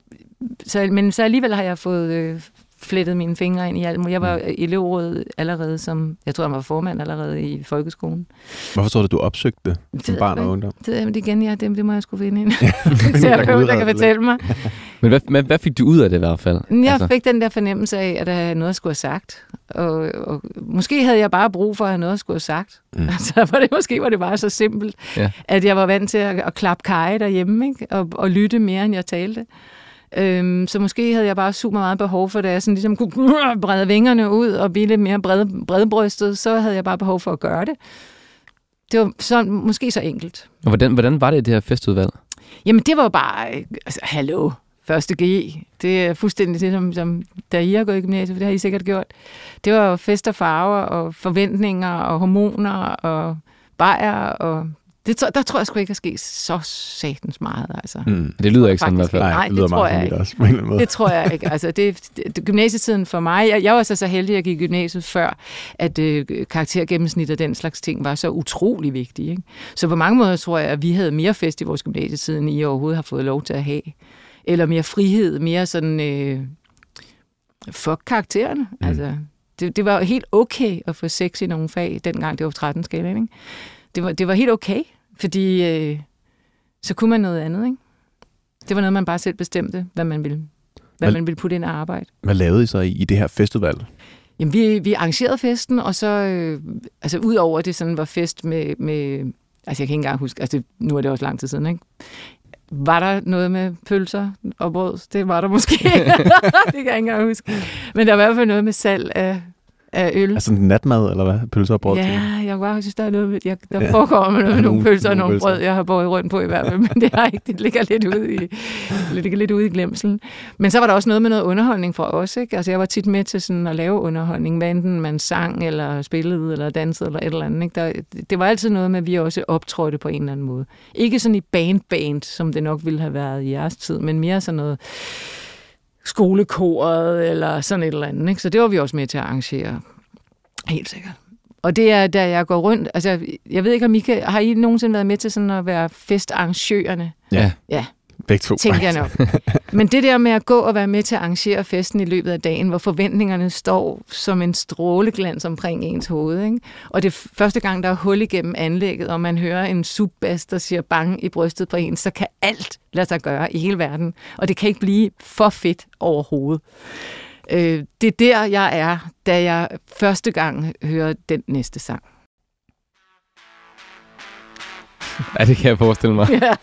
så, men så alligevel har jeg fået øh, flettet mine fingre ind i alt. Jeg var i elevrådet allerede som, jeg tror jeg var formand allerede i folkeskolen. Hvorfor tror du, du opsøgte det som barn og ungdom? Det, det igen, ja, det, det må jeg sgu finde ind. Så jeg der, der kan fortælle mig. Men hvad, hvad, hvad fik du ud af det i hvert fald? Jeg altså. fik den der fornemmelse af, at der er noget, jeg skulle have sagt. Og, og måske havde jeg bare brug for at have noget, jeg skulle have sagt. Mm. Altså, for det, måske var det bare så simpelt, ja. At jeg var vant til at, at klappe kaj derhjemme, ikke? Og, og lytte mere, end jeg talte. Øhm, så måske havde jeg bare super meget behov for det, jeg sådan ligesom kunne brede vingerne ud og blive lidt mere bred, bredbrystet, så havde jeg bare behov for at gøre det. Det var så, måske så enkelt. Og hvordan, hvordan var det i det her festudvalg? Jamen det var bare, altså hallo, første G. Det er fuldstændig det, som, som da I har gået i gymnasiet, for det har I sikkert gjort. Det var fest og farver og forventninger og hormoner og bajer og... Det, der tror jeg sgu ikke, at ske så satans meget. Altså. Mm. Det lyder ikke sådan i hvert fald. Nej, det, det tror jeg ikke. Også, det tror jeg ikke. Altså, det, det, gymnasietiden for mig, jeg, jeg var så, så heldig, at jeg gik i gymnasiet før, at øh, karaktergennemsnit og den slags ting var så utrolig vigtige. Ikke? Så på mange måder tror jeg, at vi havde mere fest i vores gymnasietid, end I overhovedet har fået lov til at have. Eller mere frihed, mere sådan øh, fuck karaktererne. Mm. Altså, det, det var helt okay at få sex i nogle fag, dengang det var tretten skala, ikke? Det var, det var helt okay, fordi øh, så kunne man noget andet, ikke? Det var noget, man bare selv bestemte, hvad man ville, hvad, hvad man ville putte ind og arbejde. Hvad lavede I så i, i det her festudvalg? Jamen, vi, vi arrangerede festen, og så, øh, altså ud over det sådan var fest med, med, altså jeg kan ikke engang huske, altså nu er det også lang tid siden, ikke? Var der noget med pølser og brød? Det var der måske. Det kan jeg ikke engang huske. Men der var i hvert fald noget med salg af af øl. Altså natmad, eller hvad? Pølser og brød? Ja, jeg bare synes, der er noget, jeg, der ja. foregår med noget, nogle pølser og nogle brød, jeg har båret rundt på i hvert fald, men det, har ikke, det ligger lidt ude i, det ligger lidt ude i glemselen. Men så var der også noget med noget underholdning fra os, ikke? Altså jeg var tit med til sådan at lave underholdning, hvad enten man sang, eller spillede, eller dansede, eller et eller andet, ikke? Der, det var altid noget med, at vi også optrådte på en eller anden måde. Ikke sådan i band-band, som det nok ville have været i jeres tid, men mere sådan noget skolekoret eller sådan et eller andet. Ikke? Så det var vi også med til at arrangere. Helt sikkert. Og det er, da jeg går rundt, altså jeg ved ikke, om I kan, har I nogensinde været med til sådan at være festarrangørerne? Ja. Ja. Begge to. Tænker jeg nok. Men det der med at gå og være med til at arrangere festen i løbet af dagen, hvor forventningerne står som en stråleglans omkring ens hoved, ikke? Og det er første gang, der er hul igennem anlægget, og man hører en subbas, der siger bang i brystet på en, så kan alt lade sig gøre i hele verden. Og det kan ikke blive for fedt overhovedet. Øh, det er der, jeg er, da jeg første gang hører den næste sang. Ja, det kan jeg forestille mig. Ja.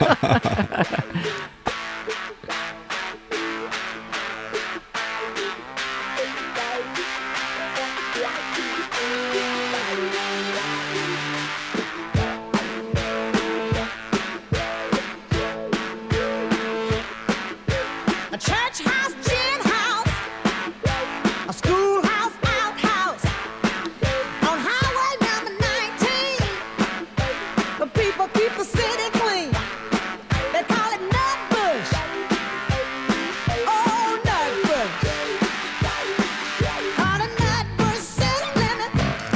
A church house, gin house,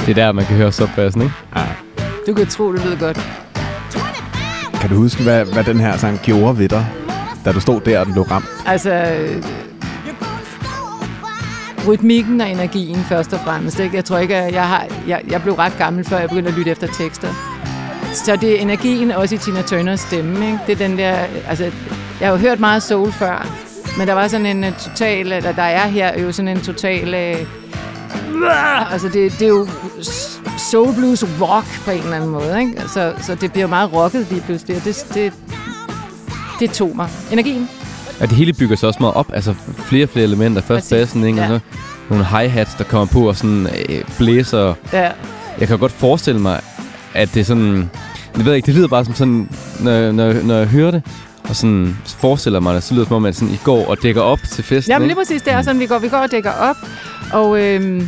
Det er der, man kan høre subbassen, ikke? Ja. Du kan tro, du ved godt. Kan du huske, hvad, hvad den her sang gjorde ved dig, da du stod der, og den blev ramt? Altså, øh, rytmikken og energien først og fremmest. Ikke? Jeg tror ikke, at jeg, har, jeg, jeg blev ret gammel, før jeg begyndte at lytte efter tekster. Så det er energien også i Tina Turners stemme. Ikke? Det er den der, altså, jeg har jo hørt meget soul før, men der var sådan en total, eller der er her jo sådan en total, øh, altså det, det er jo soul blues rock på en eller anden måde. Ikke? Så, så det bliver meget rocket lige pludselig, og det, det, det tog mig. Energien. Ja, det hele bygger sig også meget op, altså flere og flere elementer. Først bassen, ikke? Ja. Og så nogle hi-hats, der kommer på, og sådan øh, blæser. Ja. Jeg kan godt forestille mig, at det er sådan... Jeg ved ikke, det lyder bare som sådan, når, når, når jeg hører det, og sådan forestiller mig det, så lyder det som om, at sådan, I går og dækker op til festen. Jamen lige præcis, det er sådan, vi går, vi går og dækker op, og øhm,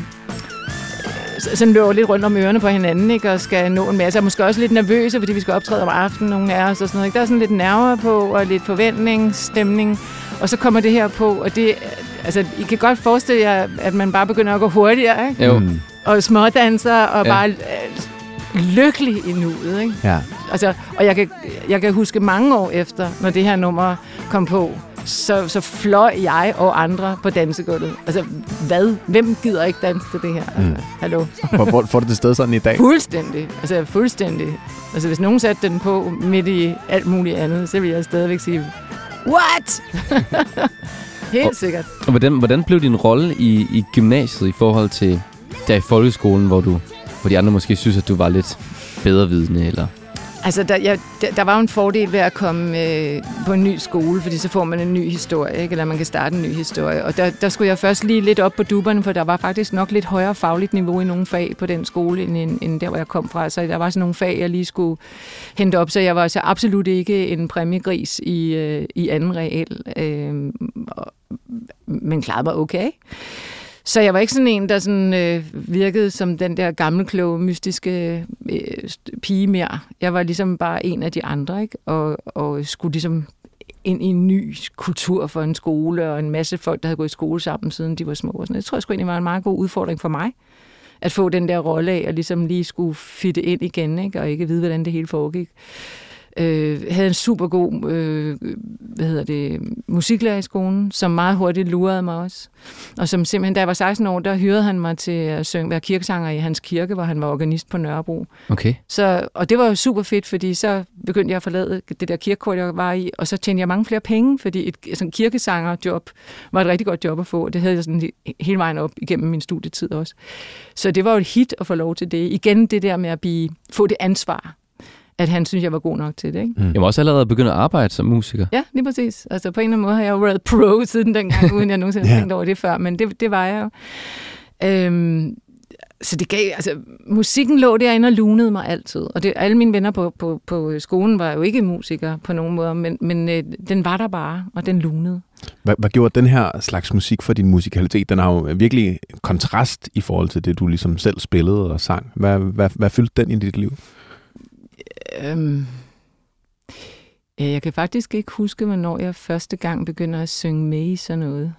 sådan løber lidt rundt om ørerne på hinanden, ikke, og skal nå en masse. Og måske også lidt nervøse, fordi vi skal optræde om aftenen, nogle af os og sådan noget. Ikke? Der er sådan lidt nerver på, og lidt forventning, stemning, og så kommer det her på, og det, altså, I kan godt forestille jer, at man bare begynder at gå hurtigere, ikke? Jo. Og smådanser, og ja. bare lykkelig i nuet, ikke? Ja. Altså, og jeg kan, jeg kan huske mange år efter, når det her nummer kom på, så, så fløj jeg og andre på dansegulvet. Altså, hvad? Hvem gider ikke danse til det her? Altså, mm. Hallo? Hvor får du det sted sådan i dag? Fuldstændig. Altså, fuldstændig. Altså, hvis nogen satte den på midt i alt muligt andet, så ville jeg stadigvæk sige, what? Helt og, sikkert. Og hvordan, hvordan blev din rolle i, i gymnasiet i forhold til der i folkeskolen, hvor du hvor de andre måske synes, at du var lidt bedrevidende, eller? Altså, der, ja, der, der var jo en fordel ved at komme øh, på en ny skole, fordi så får man en ny historie, ikke? Eller man kan starte en ny historie. Og der, der skulle jeg først lige lidt op på duberne, for der var faktisk nok lidt højere fagligt niveau i nogle fag på den skole, end, end der, hvor jeg kom fra. Så der var sådan nogle fag, jeg lige skulle hente op, så jeg var så absolut ikke en præmiegris i, øh, i anden regel, øh, men klarede mig okay. Så jeg var ikke sådan en, der sådan, øh, virkede som den der gammelkloge, mystiske øh, pige mere. Jeg var ligesom bare en af de andre, ikke? Og, og skulle ligesom ind i en ny kultur for en skole, og en masse folk, der havde gået i skole sammen, siden de var små. Og sådan. Det tror jeg sgu egentlig var en meget god udfordring for mig, at få den der rolle af, og ligesom lige skulle fitte ind igen, ikke? Og ikke vide, hvordan det hele foregik. Øh, havde en super god øh, hvad hedder det, musiklærer i skolen, som meget hurtigt lurede mig også. Og som simpelthen, da jeg var seksten år, der hyrede han mig til at synge, være kirkesanger i hans kirke, hvor han var organist på Nørrebro. Okay. Så, og det var jo super fedt, fordi så begyndte jeg at forlade det der kirkekor, jeg var i, og så tjente jeg mange flere penge, fordi et sådan kirkesangerjob var et rigtig godt job at få, og det havde jeg sådan hele vejen op igennem min studietid også. Så det var jo et hit at få lov til det. Igen det der med at blive, få det ansvar, at han synes, jeg var god nok til det, ikke? Mm. Jeg var også allerede begyndt at arbejde som musiker. Ja, lige præcis. Altså på en eller anden måde har jeg jo været pro siden dengang, uden jeg nogensinde har tænkt over det før, men det, det var jeg jo. Øhm, så det gav, altså musikken lå derinde og lunede mig altid, og det, alle mine venner på, på, på skolen var jo ikke musikere på nogen måde, men, men øh, den var der bare, og den lunede. Hvad, hvad gjorde den her slags musik for din musikalitet? Den har jo virkelig kontrast i forhold til det, du ligesom selv spillede og sang. Hvad, hvad, hvad fyldte den i dit liv? Øhm, ja, jeg kan faktisk ikke huske, hvornår jeg første gang begynder at synge med i sådan noget.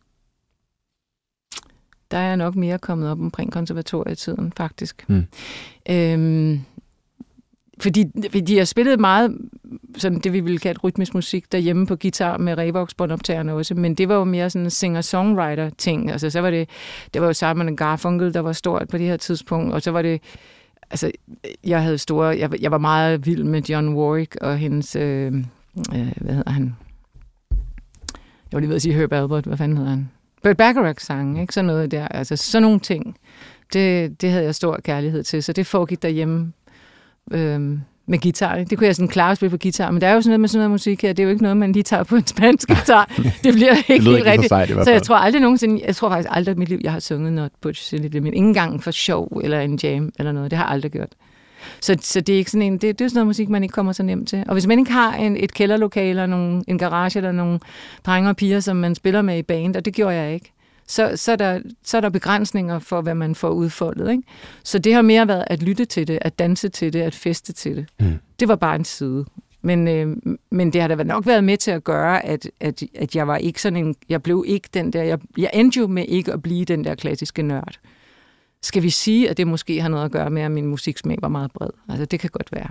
Der er jeg nok mere kommet op omkring konservatorietiden, faktisk. Mm. Øhm, fordi, fordi jeg spillede meget sådan det, vi ville kalde rytmisk musik derhjemme på guitar med Revox-båndoptagerne også, men det var jo mere sådan en singer-songwriter-ting. Altså, så var det, det var jo Simon and Garfunkel, der var stort på det her tidspunkt, og så var det altså, jeg havde store... Jeg, jeg var meget vild med Dionne Warwick og hendes... Øh, øh, hvad hedder han? Jeg var lige ved at sige Herb Alpert. Hvad fanden hedder han? Burt Bacharach-sang, ikke? Sådan noget der. Altså, sådan nogle ting. Det, det havde jeg stor kærlighed til. Så det foregik derhjemme øh, med guitar. Det kunne jeg sådan klare at spille på guitar. Men der er jo sådan noget med sådan noget musik her. Det er jo ikke noget, man lige tager på en spansk guitar. Det bliver ikke helt rigtigt. Så jeg tror aldrig nogensinde... Jeg tror faktisk aldrig i mit liv, jeg har sunget Not Butch Silly Limit. Ingen gang for sjov eller en jam eller noget. Det har jeg aldrig gjort. Så, så det er ikke sådan en... Det, det er sådan noget musik, man ikke kommer så nemt til. Og hvis man ikke har en, et kælderlokale eller nogle, en garage eller nogle drenge og piger, som man spiller med i band, og det gjorde jeg ikke, så, så, er der, så er der begrænsninger for, hvad man får udfoldet, ikke? Så det har mere været at lytte til det, at danse til det, at feste til det. Mm. Det var bare en side. Men, øh, men det har da nok været med til at gøre, at, at, at jeg var ikke sådan en... Jeg blev ikke den der... Jeg, jeg endte jo med ikke at blive den der klassiske nørd. skal vi sige, at det måske har noget at gøre med, at min musiksmag var meget bred? Altså, det kan godt være.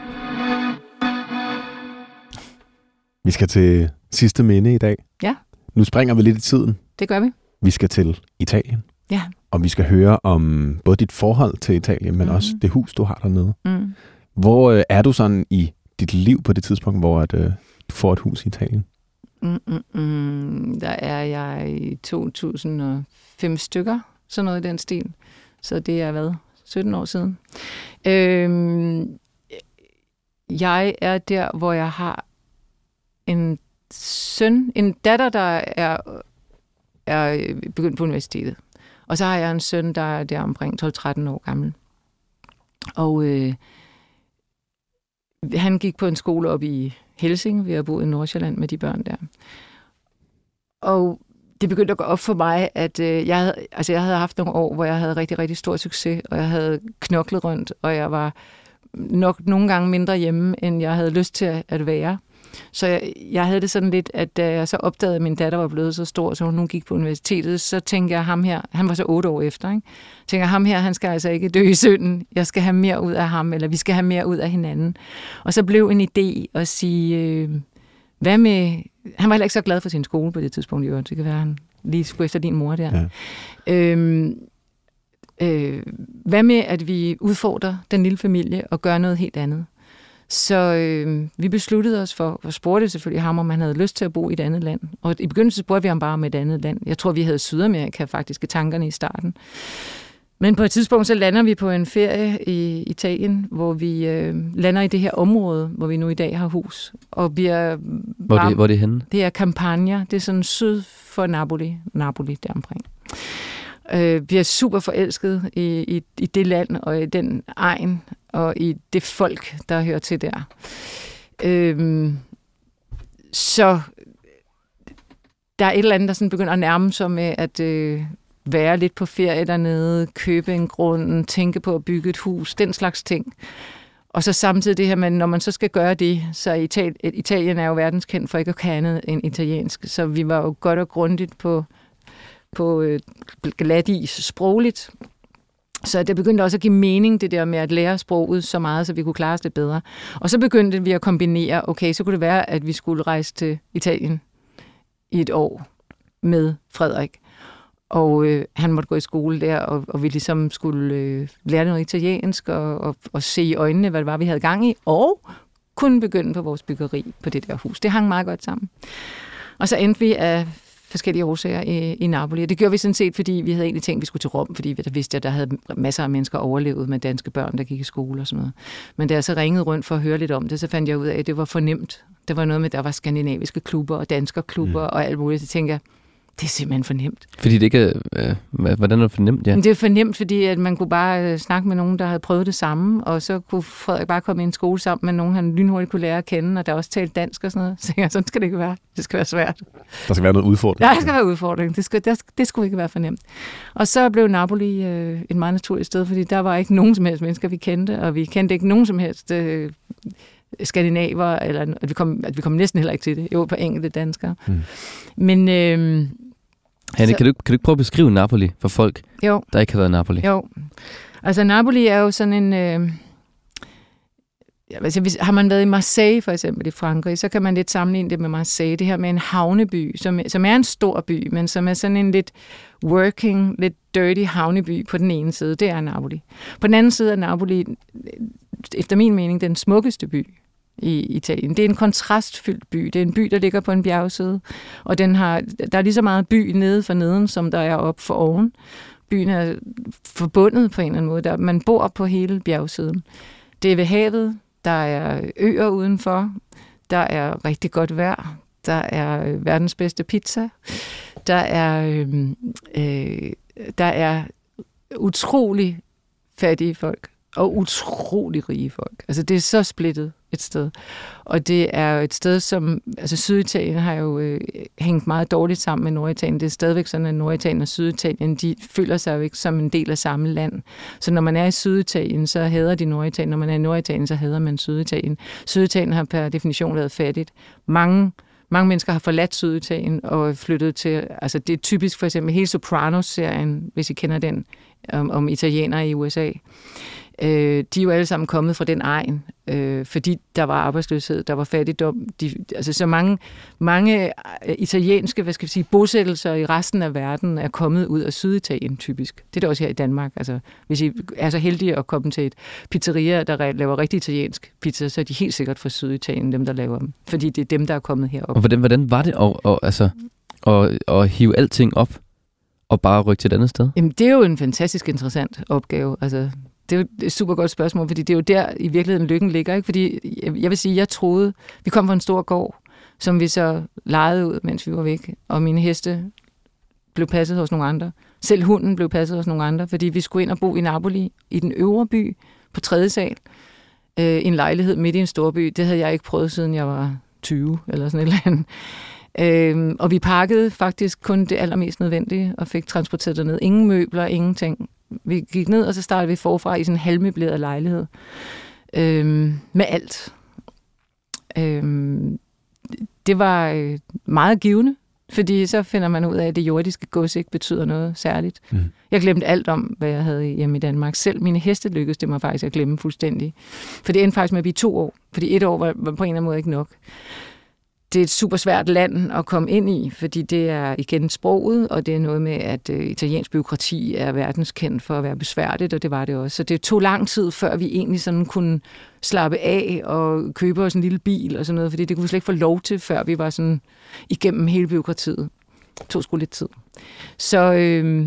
Vi skal til sidste minde i dag. Ja. Nu springer vi lidt i tiden. Det gør vi. Vi skal til Italien. Ja. Og vi skal høre om både dit forhold til Italien, men mm. også det hus, du har dernede. Mm. Hvor øh, er du sådan i dit liv på det tidspunkt, hvor at, øh, du får et hus i Italien? Mm, mm, mm. Der er jeg i to tusind og fem stykker, sådan noget i den stil. Så det er hvad? sytten år siden. Øhm, jeg er der, hvor jeg har en søn, en datter, der er, er begyndt på universitetet. Og så har jeg en søn, der er der omkring tolv tretten år gammel. Og øh, han gik på en skole op i Helsinge. Vi har boet i Nordsjælland med de børn der. Og det begyndte at gå op for mig, at øh, jeg, havde, altså jeg havde haft nogle år, hvor jeg havde rigtig, rigtig stor succes, og jeg havde knoklet rundt, og jeg var nok nogle gange mindre hjemme, end jeg havde lyst til at, at være. Så jeg, jeg havde det sådan lidt, at da jeg så opdagede, at min datter var blevet så stor, så hun nu gik på universitetet, så tænkte jeg, ham her, han var så otte år efter, ikke? Tænker ham her, han skal altså ikke dø i synden. Jeg skal have mere ud af ham, eller vi skal have mere ud af hinanden. Og så blev en idé at sige, øh, hvad med... Han var heller ikke så glad for sin skole på det tidspunkt, jo. Det kan være, han lige skulle efter din mor der. Ja. Øhm, øh, hvad med, at vi udfordrer den lille familie og gør noget helt andet? Så øh, vi besluttede os for, og spurgte selvfølgelig ham, om han havde lyst til at bo i et andet land. Og i begyndelsen spurgte vi ham bare om et andet land. Jeg tror, vi havde Sydamerika faktisk i tankerne i starten. Men på et tidspunkt, så lander vi på en ferie i Italien, hvor vi øh, lander i det her område, hvor vi nu i dag har hus. Og bliver hvor, det, hvor er det henne? Det er Campania. Det er sådan syd for Napoli. Napoli deromkring. Øh, vi er super forelsket i, i, i det land og i den egen og i det folk, der hører til der. Øh, så der er et eller andet, der sådan begynder at nærme sig med at øh, være lidt på ferie dernede, købe en grund, tænke på at bygge et hus, den slags ting. Og så samtidig det her med, når man så skal gøre det, så Italien, Italien er jo verdenskendt for ikke at kan andet end italiensk, så vi var jo godt og grundigt på på øh, glatis sprogligt. Så det begyndte også at give mening, det der med at lære sproget så meget, så vi kunne klare os lidt bedre. Og så begyndte vi at kombinere, okay, så kunne det være, at vi skulle rejse til Italien i et år med Frederik. Og øh, han måtte gå i skole der, og, og vi ligesom skulle øh, lære noget italiensk, og, og, og se i øjnene, hvad det var, vi havde gang i, og kunne begynde på vores byggeri på det der hus. Det hang meget godt sammen. Og så endte vi af forskellige årsager i, i Napoli. Det gjorde vi sådan set, fordi vi havde egentlig tænkt, at vi skulle til Rom, fordi der vidste jeg, at der havde masser af mennesker overlevet med danske børn, der gik i skole og sådan noget. Men da jeg så ringede rundt for at høre lidt om det, så fandt jeg ud af, at det var for nemt. Det var noget med, at der var skandinaviske klubber og danskerklubber mm. og alt muligt. Så tænkte jeg, det er simpelthen for nemt. Fordi det ikke er... Øh, hvordan er det for nemt? Ja? Det er for nemt, fordi at man kunne bare snakke med nogen, der havde prøvet det samme, og så kunne Frederik bare komme i en skole sammen med nogen, han lynhurtigt kunne lære at kende, og der også talt dansk og sådan noget. Så tænkte jeg, sådan skal det ikke være. Det skal være svært. Der skal være noget udfordring. Ja, der skal være udfordring. Det, skal, der, det skulle ikke være for nemt. Og så blev Napoli øh, et meget naturligt sted, fordi der var ikke nogen som helst mennesker, vi kendte, og vi kendte ikke nogen som helst øh, skandinaver, eller at vi, kom, at vi kom næsten heller ikke til det. Jo, på enkelte danskere. Mm. Men... Øh, Hanne, kan du, kan du ikke prøve at beskrive Napoli for folk, jo. der ikke har været i Napoli? Jo. Altså, Napoli er jo sådan en... Øh, altså, hvis, har man været i Marseille, for eksempel, i Frankrig, så kan man lidt sammenligne det med Marseille. Det her med en havneby, som, som er en stor by, men som er sådan en lidt working, lidt dirty havneby på den ene side. Det er Napoli. På den anden side er Napoli, efter min mening, den smukkeste by i Italien. Det er en kontrastfyldt by. Det er en by, der ligger på en bjergside, og den har, der er lige så meget by nede for neden, som der er op for oven. Byen er forbundet på en eller anden måde. Der, man bor på hele bjergsiden. Det er ved havet. Der er øer udenfor. Der er rigtig godt vejr. Der er verdens bedste pizza. Der er, øh, øh, der er utrolig fattige folk og utrolig rige folk. Altså, det er så splittet et sted. Og det er et sted, som... Altså, Syditalien har jo øh, hængt meget dårligt sammen med Norditalien. Det er stadigvæk sådan, at Norditalien og Syditalien, de føler sig jo ikke som en del af samme land. Så når man er i Syditalien, så hader de Norditalien. Når man er i Norditalien, så hader man Syditalien. Syditalien har per definition været fattigt. Mange mange mennesker har forladt Syditalien og flyttet til, altså det er typisk for eksempel hele Sopranos-serien, hvis I kender den, om, om italienere i U S A. Øh, de er jo alle sammen kommet fra den egen, øh, fordi der var arbejdsløshed, der var fattigdom. De, altså så mange, mange italienske, hvad skal vi sige, bosættelser i resten af verden er kommet ud af Syditalien typisk. Det er det også her i Danmark. Altså, hvis I er så heldige at komme til et pizzeria, der laver rigtig italiensk pizza, så er de helt sikkert fra Syditalien, dem der laver dem. Fordi det er dem, der er kommet herop. Og hvordan, hvordan var det at, og, altså, at, at hive alting op og bare rykke til et andet sted? Jamen, det er jo en fantastisk interessant opgave. Altså, det er jo et super godt spørgsmål, fordi det er jo der i virkeligheden lykken ligger, ikke? Fordi jeg vil sige, jeg troede, vi kom fra en stor gård, som vi så legede ud, mens vi var væk, og mine heste blev passet hos nogle andre. Selv hunden blev passet hos nogle andre, fordi vi skulle ind og bo i Napoli, i den øvre by, på tredje sal, øh, i en lejlighed midt i en storby. Det havde jeg ikke prøvet, siden jeg var tyve, eller sådan et eller andet. Øh, og vi pakkede faktisk kun det allermest nødvendige, og fik transporteret derned. Ingen møbler, ingenting. Vi gik ned, og så startede vi forfra i sådan en halvmøbleret lejlighed. Øhm, med alt. Øhm, det var øh, meget givende, fordi så finder man ud af, at det jordiske gods ikke betyder noget særligt. Mm. Jeg glemte alt om, hvad jeg havde hjemme i Danmark. Selv mine heste lykkedes det mig faktisk at glemme fuldstændig. For det endte faktisk med at blive to år. Fordi et år var, var på en eller anden måde ikke nok. Det er et super svært land at komme ind i, fordi det er igen sproget, og det er noget med, at uh, italiensk bureaukrati er verdenskendt for at være besværligt, og det var det også. Så det tog lang tid, før vi egentlig sådan kunne slappe af og købe os en lille bil og sådan noget, fordi det kunne vi slet ikke få lov til, før vi var sådan igennem hele bureaukratiet. Det tog sgu lidt tid. Så øh,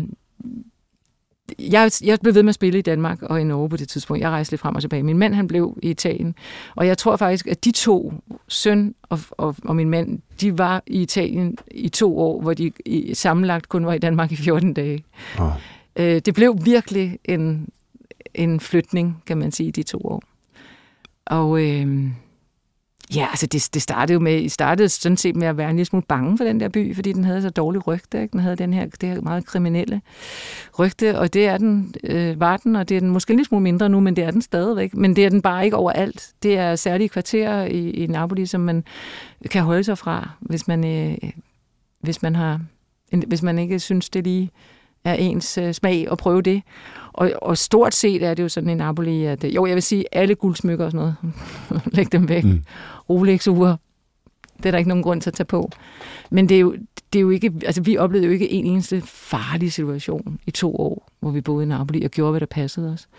jeg, jeg blev ved med at spille i Danmark og i Norge på det tidspunkt. Jeg rejste lidt frem og tilbage. Min mand, han blev i Italien. Og jeg tror faktisk, at de to, søn og, og, og min mand, de var i Italien i to år, hvor de i, sammenlagt kun var i Danmark i fjorten dage. Oh. Øh, det blev virkelig en, en flytning, kan man sige, de to år. Og øh, ja, altså det, det startede jo med, startede sådan set med at være en lille smule bange for den der by, fordi den havde så dårlig rygte, ikke? Den havde den her, det her meget kriminelle rygte, og det er den, øh, var den, og det er den måske en lille smule mindre nu, men det er den stadigvæk. Men det er den bare ikke overalt. Det er særlige kvarterer i, i Napoli, som man kan holde sig fra, hvis man, øh, hvis man har, hvis man ikke synes, det lige er ens øh, smag at prøve det. Og, og stort set er det jo sådan i Napoli, at jo, jeg vil sige, alle guldsmykker og sådan noget, læg dem væk. Mm. Rolex-ure, det er der ikke nogen grund til at tage på. Men det er jo, det er jo ikke, altså vi oplevede jo ikke en eneste farlig situation i to år, hvor vi boede i Napoli og gjorde, hvad der passede os.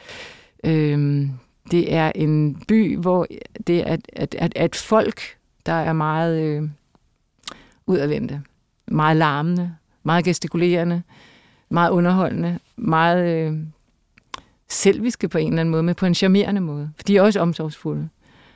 Øhm, det er en by, hvor det er at, at, at folk, der er meget øh, udadvendte, meget larmende, meget gestikulerende, meget underholdende, meget øh, selviske på en eller anden måde, men på en charmerende måde. For de er også omsorgsfulde.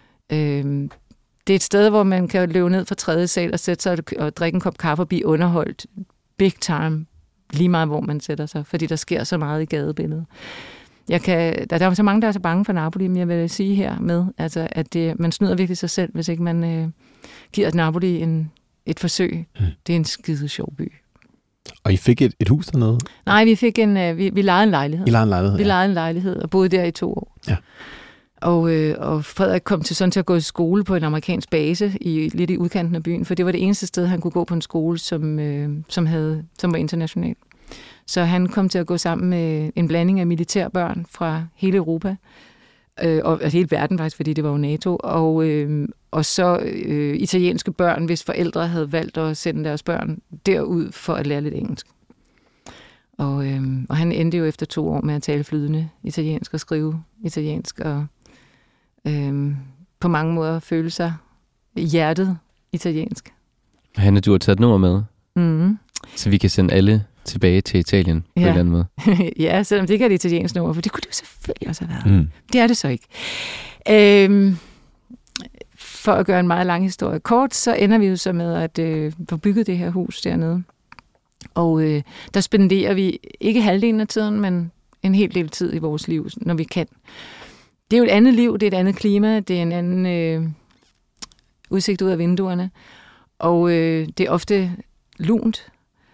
Øh, det er et sted, hvor man kan løbe ned fra tredje sal og sætte sig og drikke en kop kaffe og blive underholdt big time, lige meget hvor man sætter sig, fordi der sker så meget i gadebilledet. Jeg kan, der, der er så mange, der er så bange for Napoli, men jeg vil sige her med, altså, at det, man snyder virkelig sig selv, hvis ikke man øh, giver Napoli en, et forsøg. Mm. Det er en skide sjov by. Og I fik et, et hus dernede? Nej, vi fik en, uh, vi, vi lejede en lejlighed. I lejede en lejlighed, Vi ja. lejede en lejlighed og boede der i to år. Ja. Og, øh, og Frederik kom til sådan til at gå i skole på en amerikansk base, i, lidt i udkanten af byen, for det var det eneste sted, han kunne gå på en skole, som, øh, som, havde, som var international. Så han kom til at gå sammen med en blanding af militærbørn fra hele Europa, øh, og altså hele verden faktisk, fordi det var jo NATO, og, øh, og så øh, italienske børn, hvis forældre havde valgt at sende deres børn derud for at lære lidt engelsk. Og, øh, og han endte jo efter to år med at tale flydende italiensk og skrive italiensk, og øh, på mange måder føle sig hjertet italiensk. Hanne, du har taget et nummer med, mm-hmm. så vi kan sende alle tilbage til Italien på ja. en eller anden måde. Ja, selvom det ikke er et italiensk nummer, for det kunne det jo selvfølgelig også have været. Mm. Det er det så ikke. Øhm, for at gøre en meget lang historie kort, så ender vi jo så med at øh, få bygget det her hus dernede. Og øh, der spenderer vi ikke halvdelen af tiden, men en hel del tid i vores liv, når vi kan. Det er jo et andet liv, det er et andet klima, det er en anden øh, udsigt ud af vinduerne, og øh, det er ofte lunt.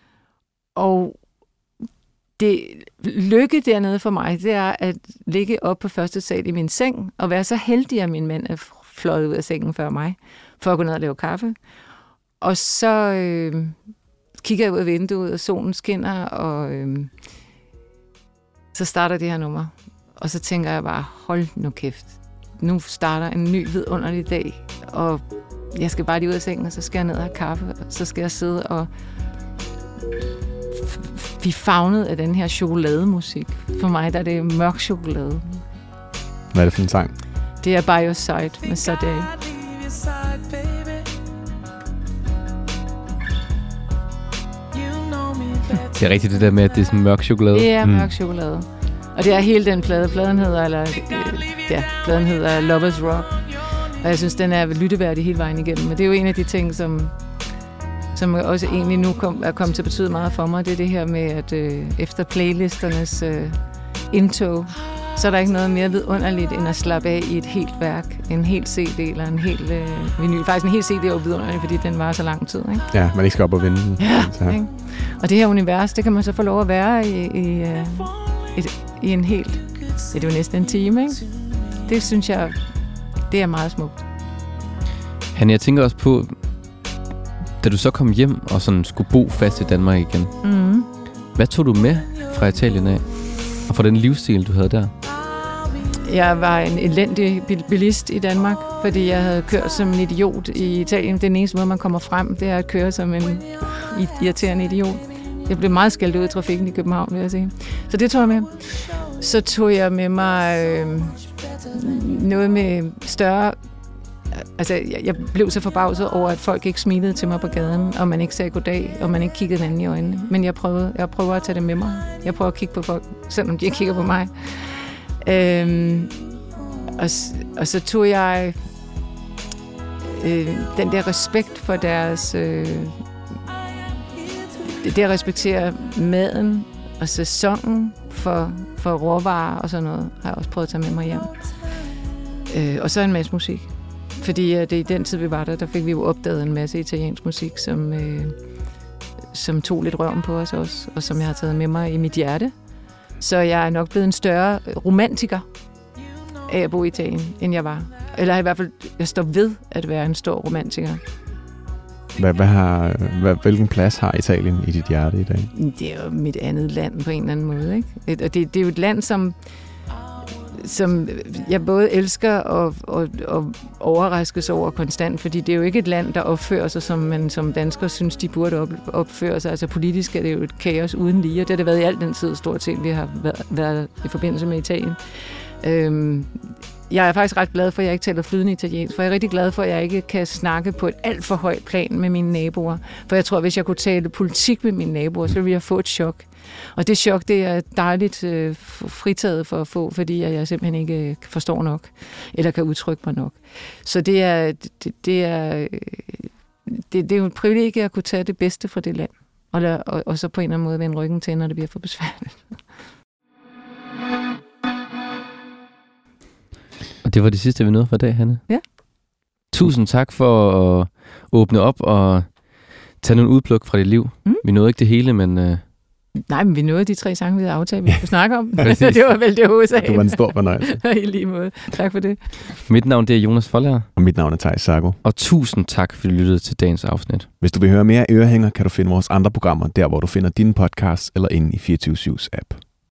Og det lykke dernede for mig, det er at ligge op på første sal i min seng, og være så heldig, at min mand er fløjet ud af sengen før mig, for at gå ned og lave kaffe. Og så øh, kigger jeg ud af vinduet, og solen skinner, og øh, så starter det her nummer. Og så tænker jeg bare, hold nu kæft. Nu starter en ny vidunderlig dag, og jeg skal bare lige ud af sengen, og så skal jeg ned og have kaffe, og så skal jeg sidde og blive favnet af den her chokolademusik. For mig der er det mørk chokolade. Hvad er det for en sang? Det er By Your Side med Sade. Det er rigtigt det der med, at det er sådan mørk chokolade. Det er mørk mm. chokolade. Og det er hele den plade. Pladen hedder, eller, øh, ja, pladen hedder Lovers Rock. Og jeg synes, den er lytteværdig hele vejen igennem. Men det er jo en af de ting, som, som også egentlig nu kom, er kommet til at betyde meget for mig. Det er det her med, at øh, efter playlisternes øh, indtog, så er der ikke noget mere vidunderligt, end at slappe af i et helt værk. En helt C D eller en helt øh, vinyl. Faktisk en helt C D er jo vidunderligt, fordi den var så lang tid. Ikke? Ja, man ikke skal op og vende den. Ja, ikke? Og det her univers, det kan man så få lov at være i, i, øh, et, i en helt... Det er jo næsten en time, ikke? Det synes jeg, det er meget smukt. Hanne, jeg tænker også på, da du så kom hjem og sådan skulle bo fast i Danmark igen. Mm. Hvad tog du med fra Italien af? Og fra den livsstil, du havde der? Jeg var en elendig bilist i Danmark, fordi jeg havde kørt som en idiot i Italien. Den eneste måde, man kommer frem, det er at køre som en irriterende idiot. Jeg blev meget skældt ud i trafikken i København, vil jeg sige. Så det tog jeg med. Så tog jeg med mig øh, noget med større... Altså, jeg, jeg blev så forbavset over, at folk ikke smilede til mig på gaden, og man ikke sagde goddag, og man ikke kiggede hinanden i øjnene. Men jeg prøvede, jeg prøver at tage det med mig. Jeg prøver at kigge på folk, selvom de ikke kigger på mig. Øhm, og, og så tog jeg øh, den der respekt for deres... Øh, det at respektere maden og sæsonen for, for råvarer og sådan noget, har jeg også prøvet at tage med mig hjem. Øh, og så en masse musik. Fordi det i den tid, vi var der, der fik vi jo opdaget en masse italiensk musik, som, øh, som tog lidt røven på os også, og som jeg har taget med mig i mit hjerte. Så jeg er nok blevet en større romantiker af at bo i Italien, end jeg var. Eller i hvert fald, jeg står ved at være en stor romantiker. Hvad, hvad har, hvad, hvilken plads har Italien i dit hjerte i dag? Det er jo mit andet land på en eller anden måde, ikke? Og det, det er jo et land, som... som jeg både elsker og, og, og overraskes over konstant, fordi det er jo ikke et land, der opfører sig, som man som dansker synes, de burde op, opføre sig. Altså politisk er det jo et kaos uden lige, og det har det været i al den tid, stort set, vi har været, været i forbindelse med Italien. Øhm, jeg er faktisk ret glad for, at jeg ikke taler flydende italiensk, for jeg er rigtig glad for, at jeg ikke kan snakke på et alt for højt plan med mine naboer. For jeg tror, at hvis jeg kunne tale politik med mine naboer, så ville jeg få et chok. Og det chok, det er dejligt øh, fritaget for at få, fordi jeg simpelthen ikke forstår nok, eller kan udtrykke mig nok. Så det er, det, det er, det, det er jo et privilegie at kunne tage det bedste fra det land, og, lade, og, og så på en eller anden måde vende ryggen til, når det bliver for besværligt. Og det var det sidste, vi nåede for i dag, Hanne. Ja. Tusind tak for at åbne op og tage nogle udpluk fra dit liv. Mm. Vi nåede ikke det hele, men... Uh... Nej, men vi nåede de tre sange, vi havde aftalt, vi skulle snakke om. Det var vel det hovedsagen. Det var en stor fornøjelse. I lige måde. Tak for det. Mit navn det er Jonas Foldager. Og mit navn er Theis Sago. Og tusind tak, fordi du lyttede til dagens afsnit. Hvis du vil høre mere Ørehænger, kan du finde vores andre programmer, der hvor du finder dine podcasts eller inde i fireogtyve syvs app.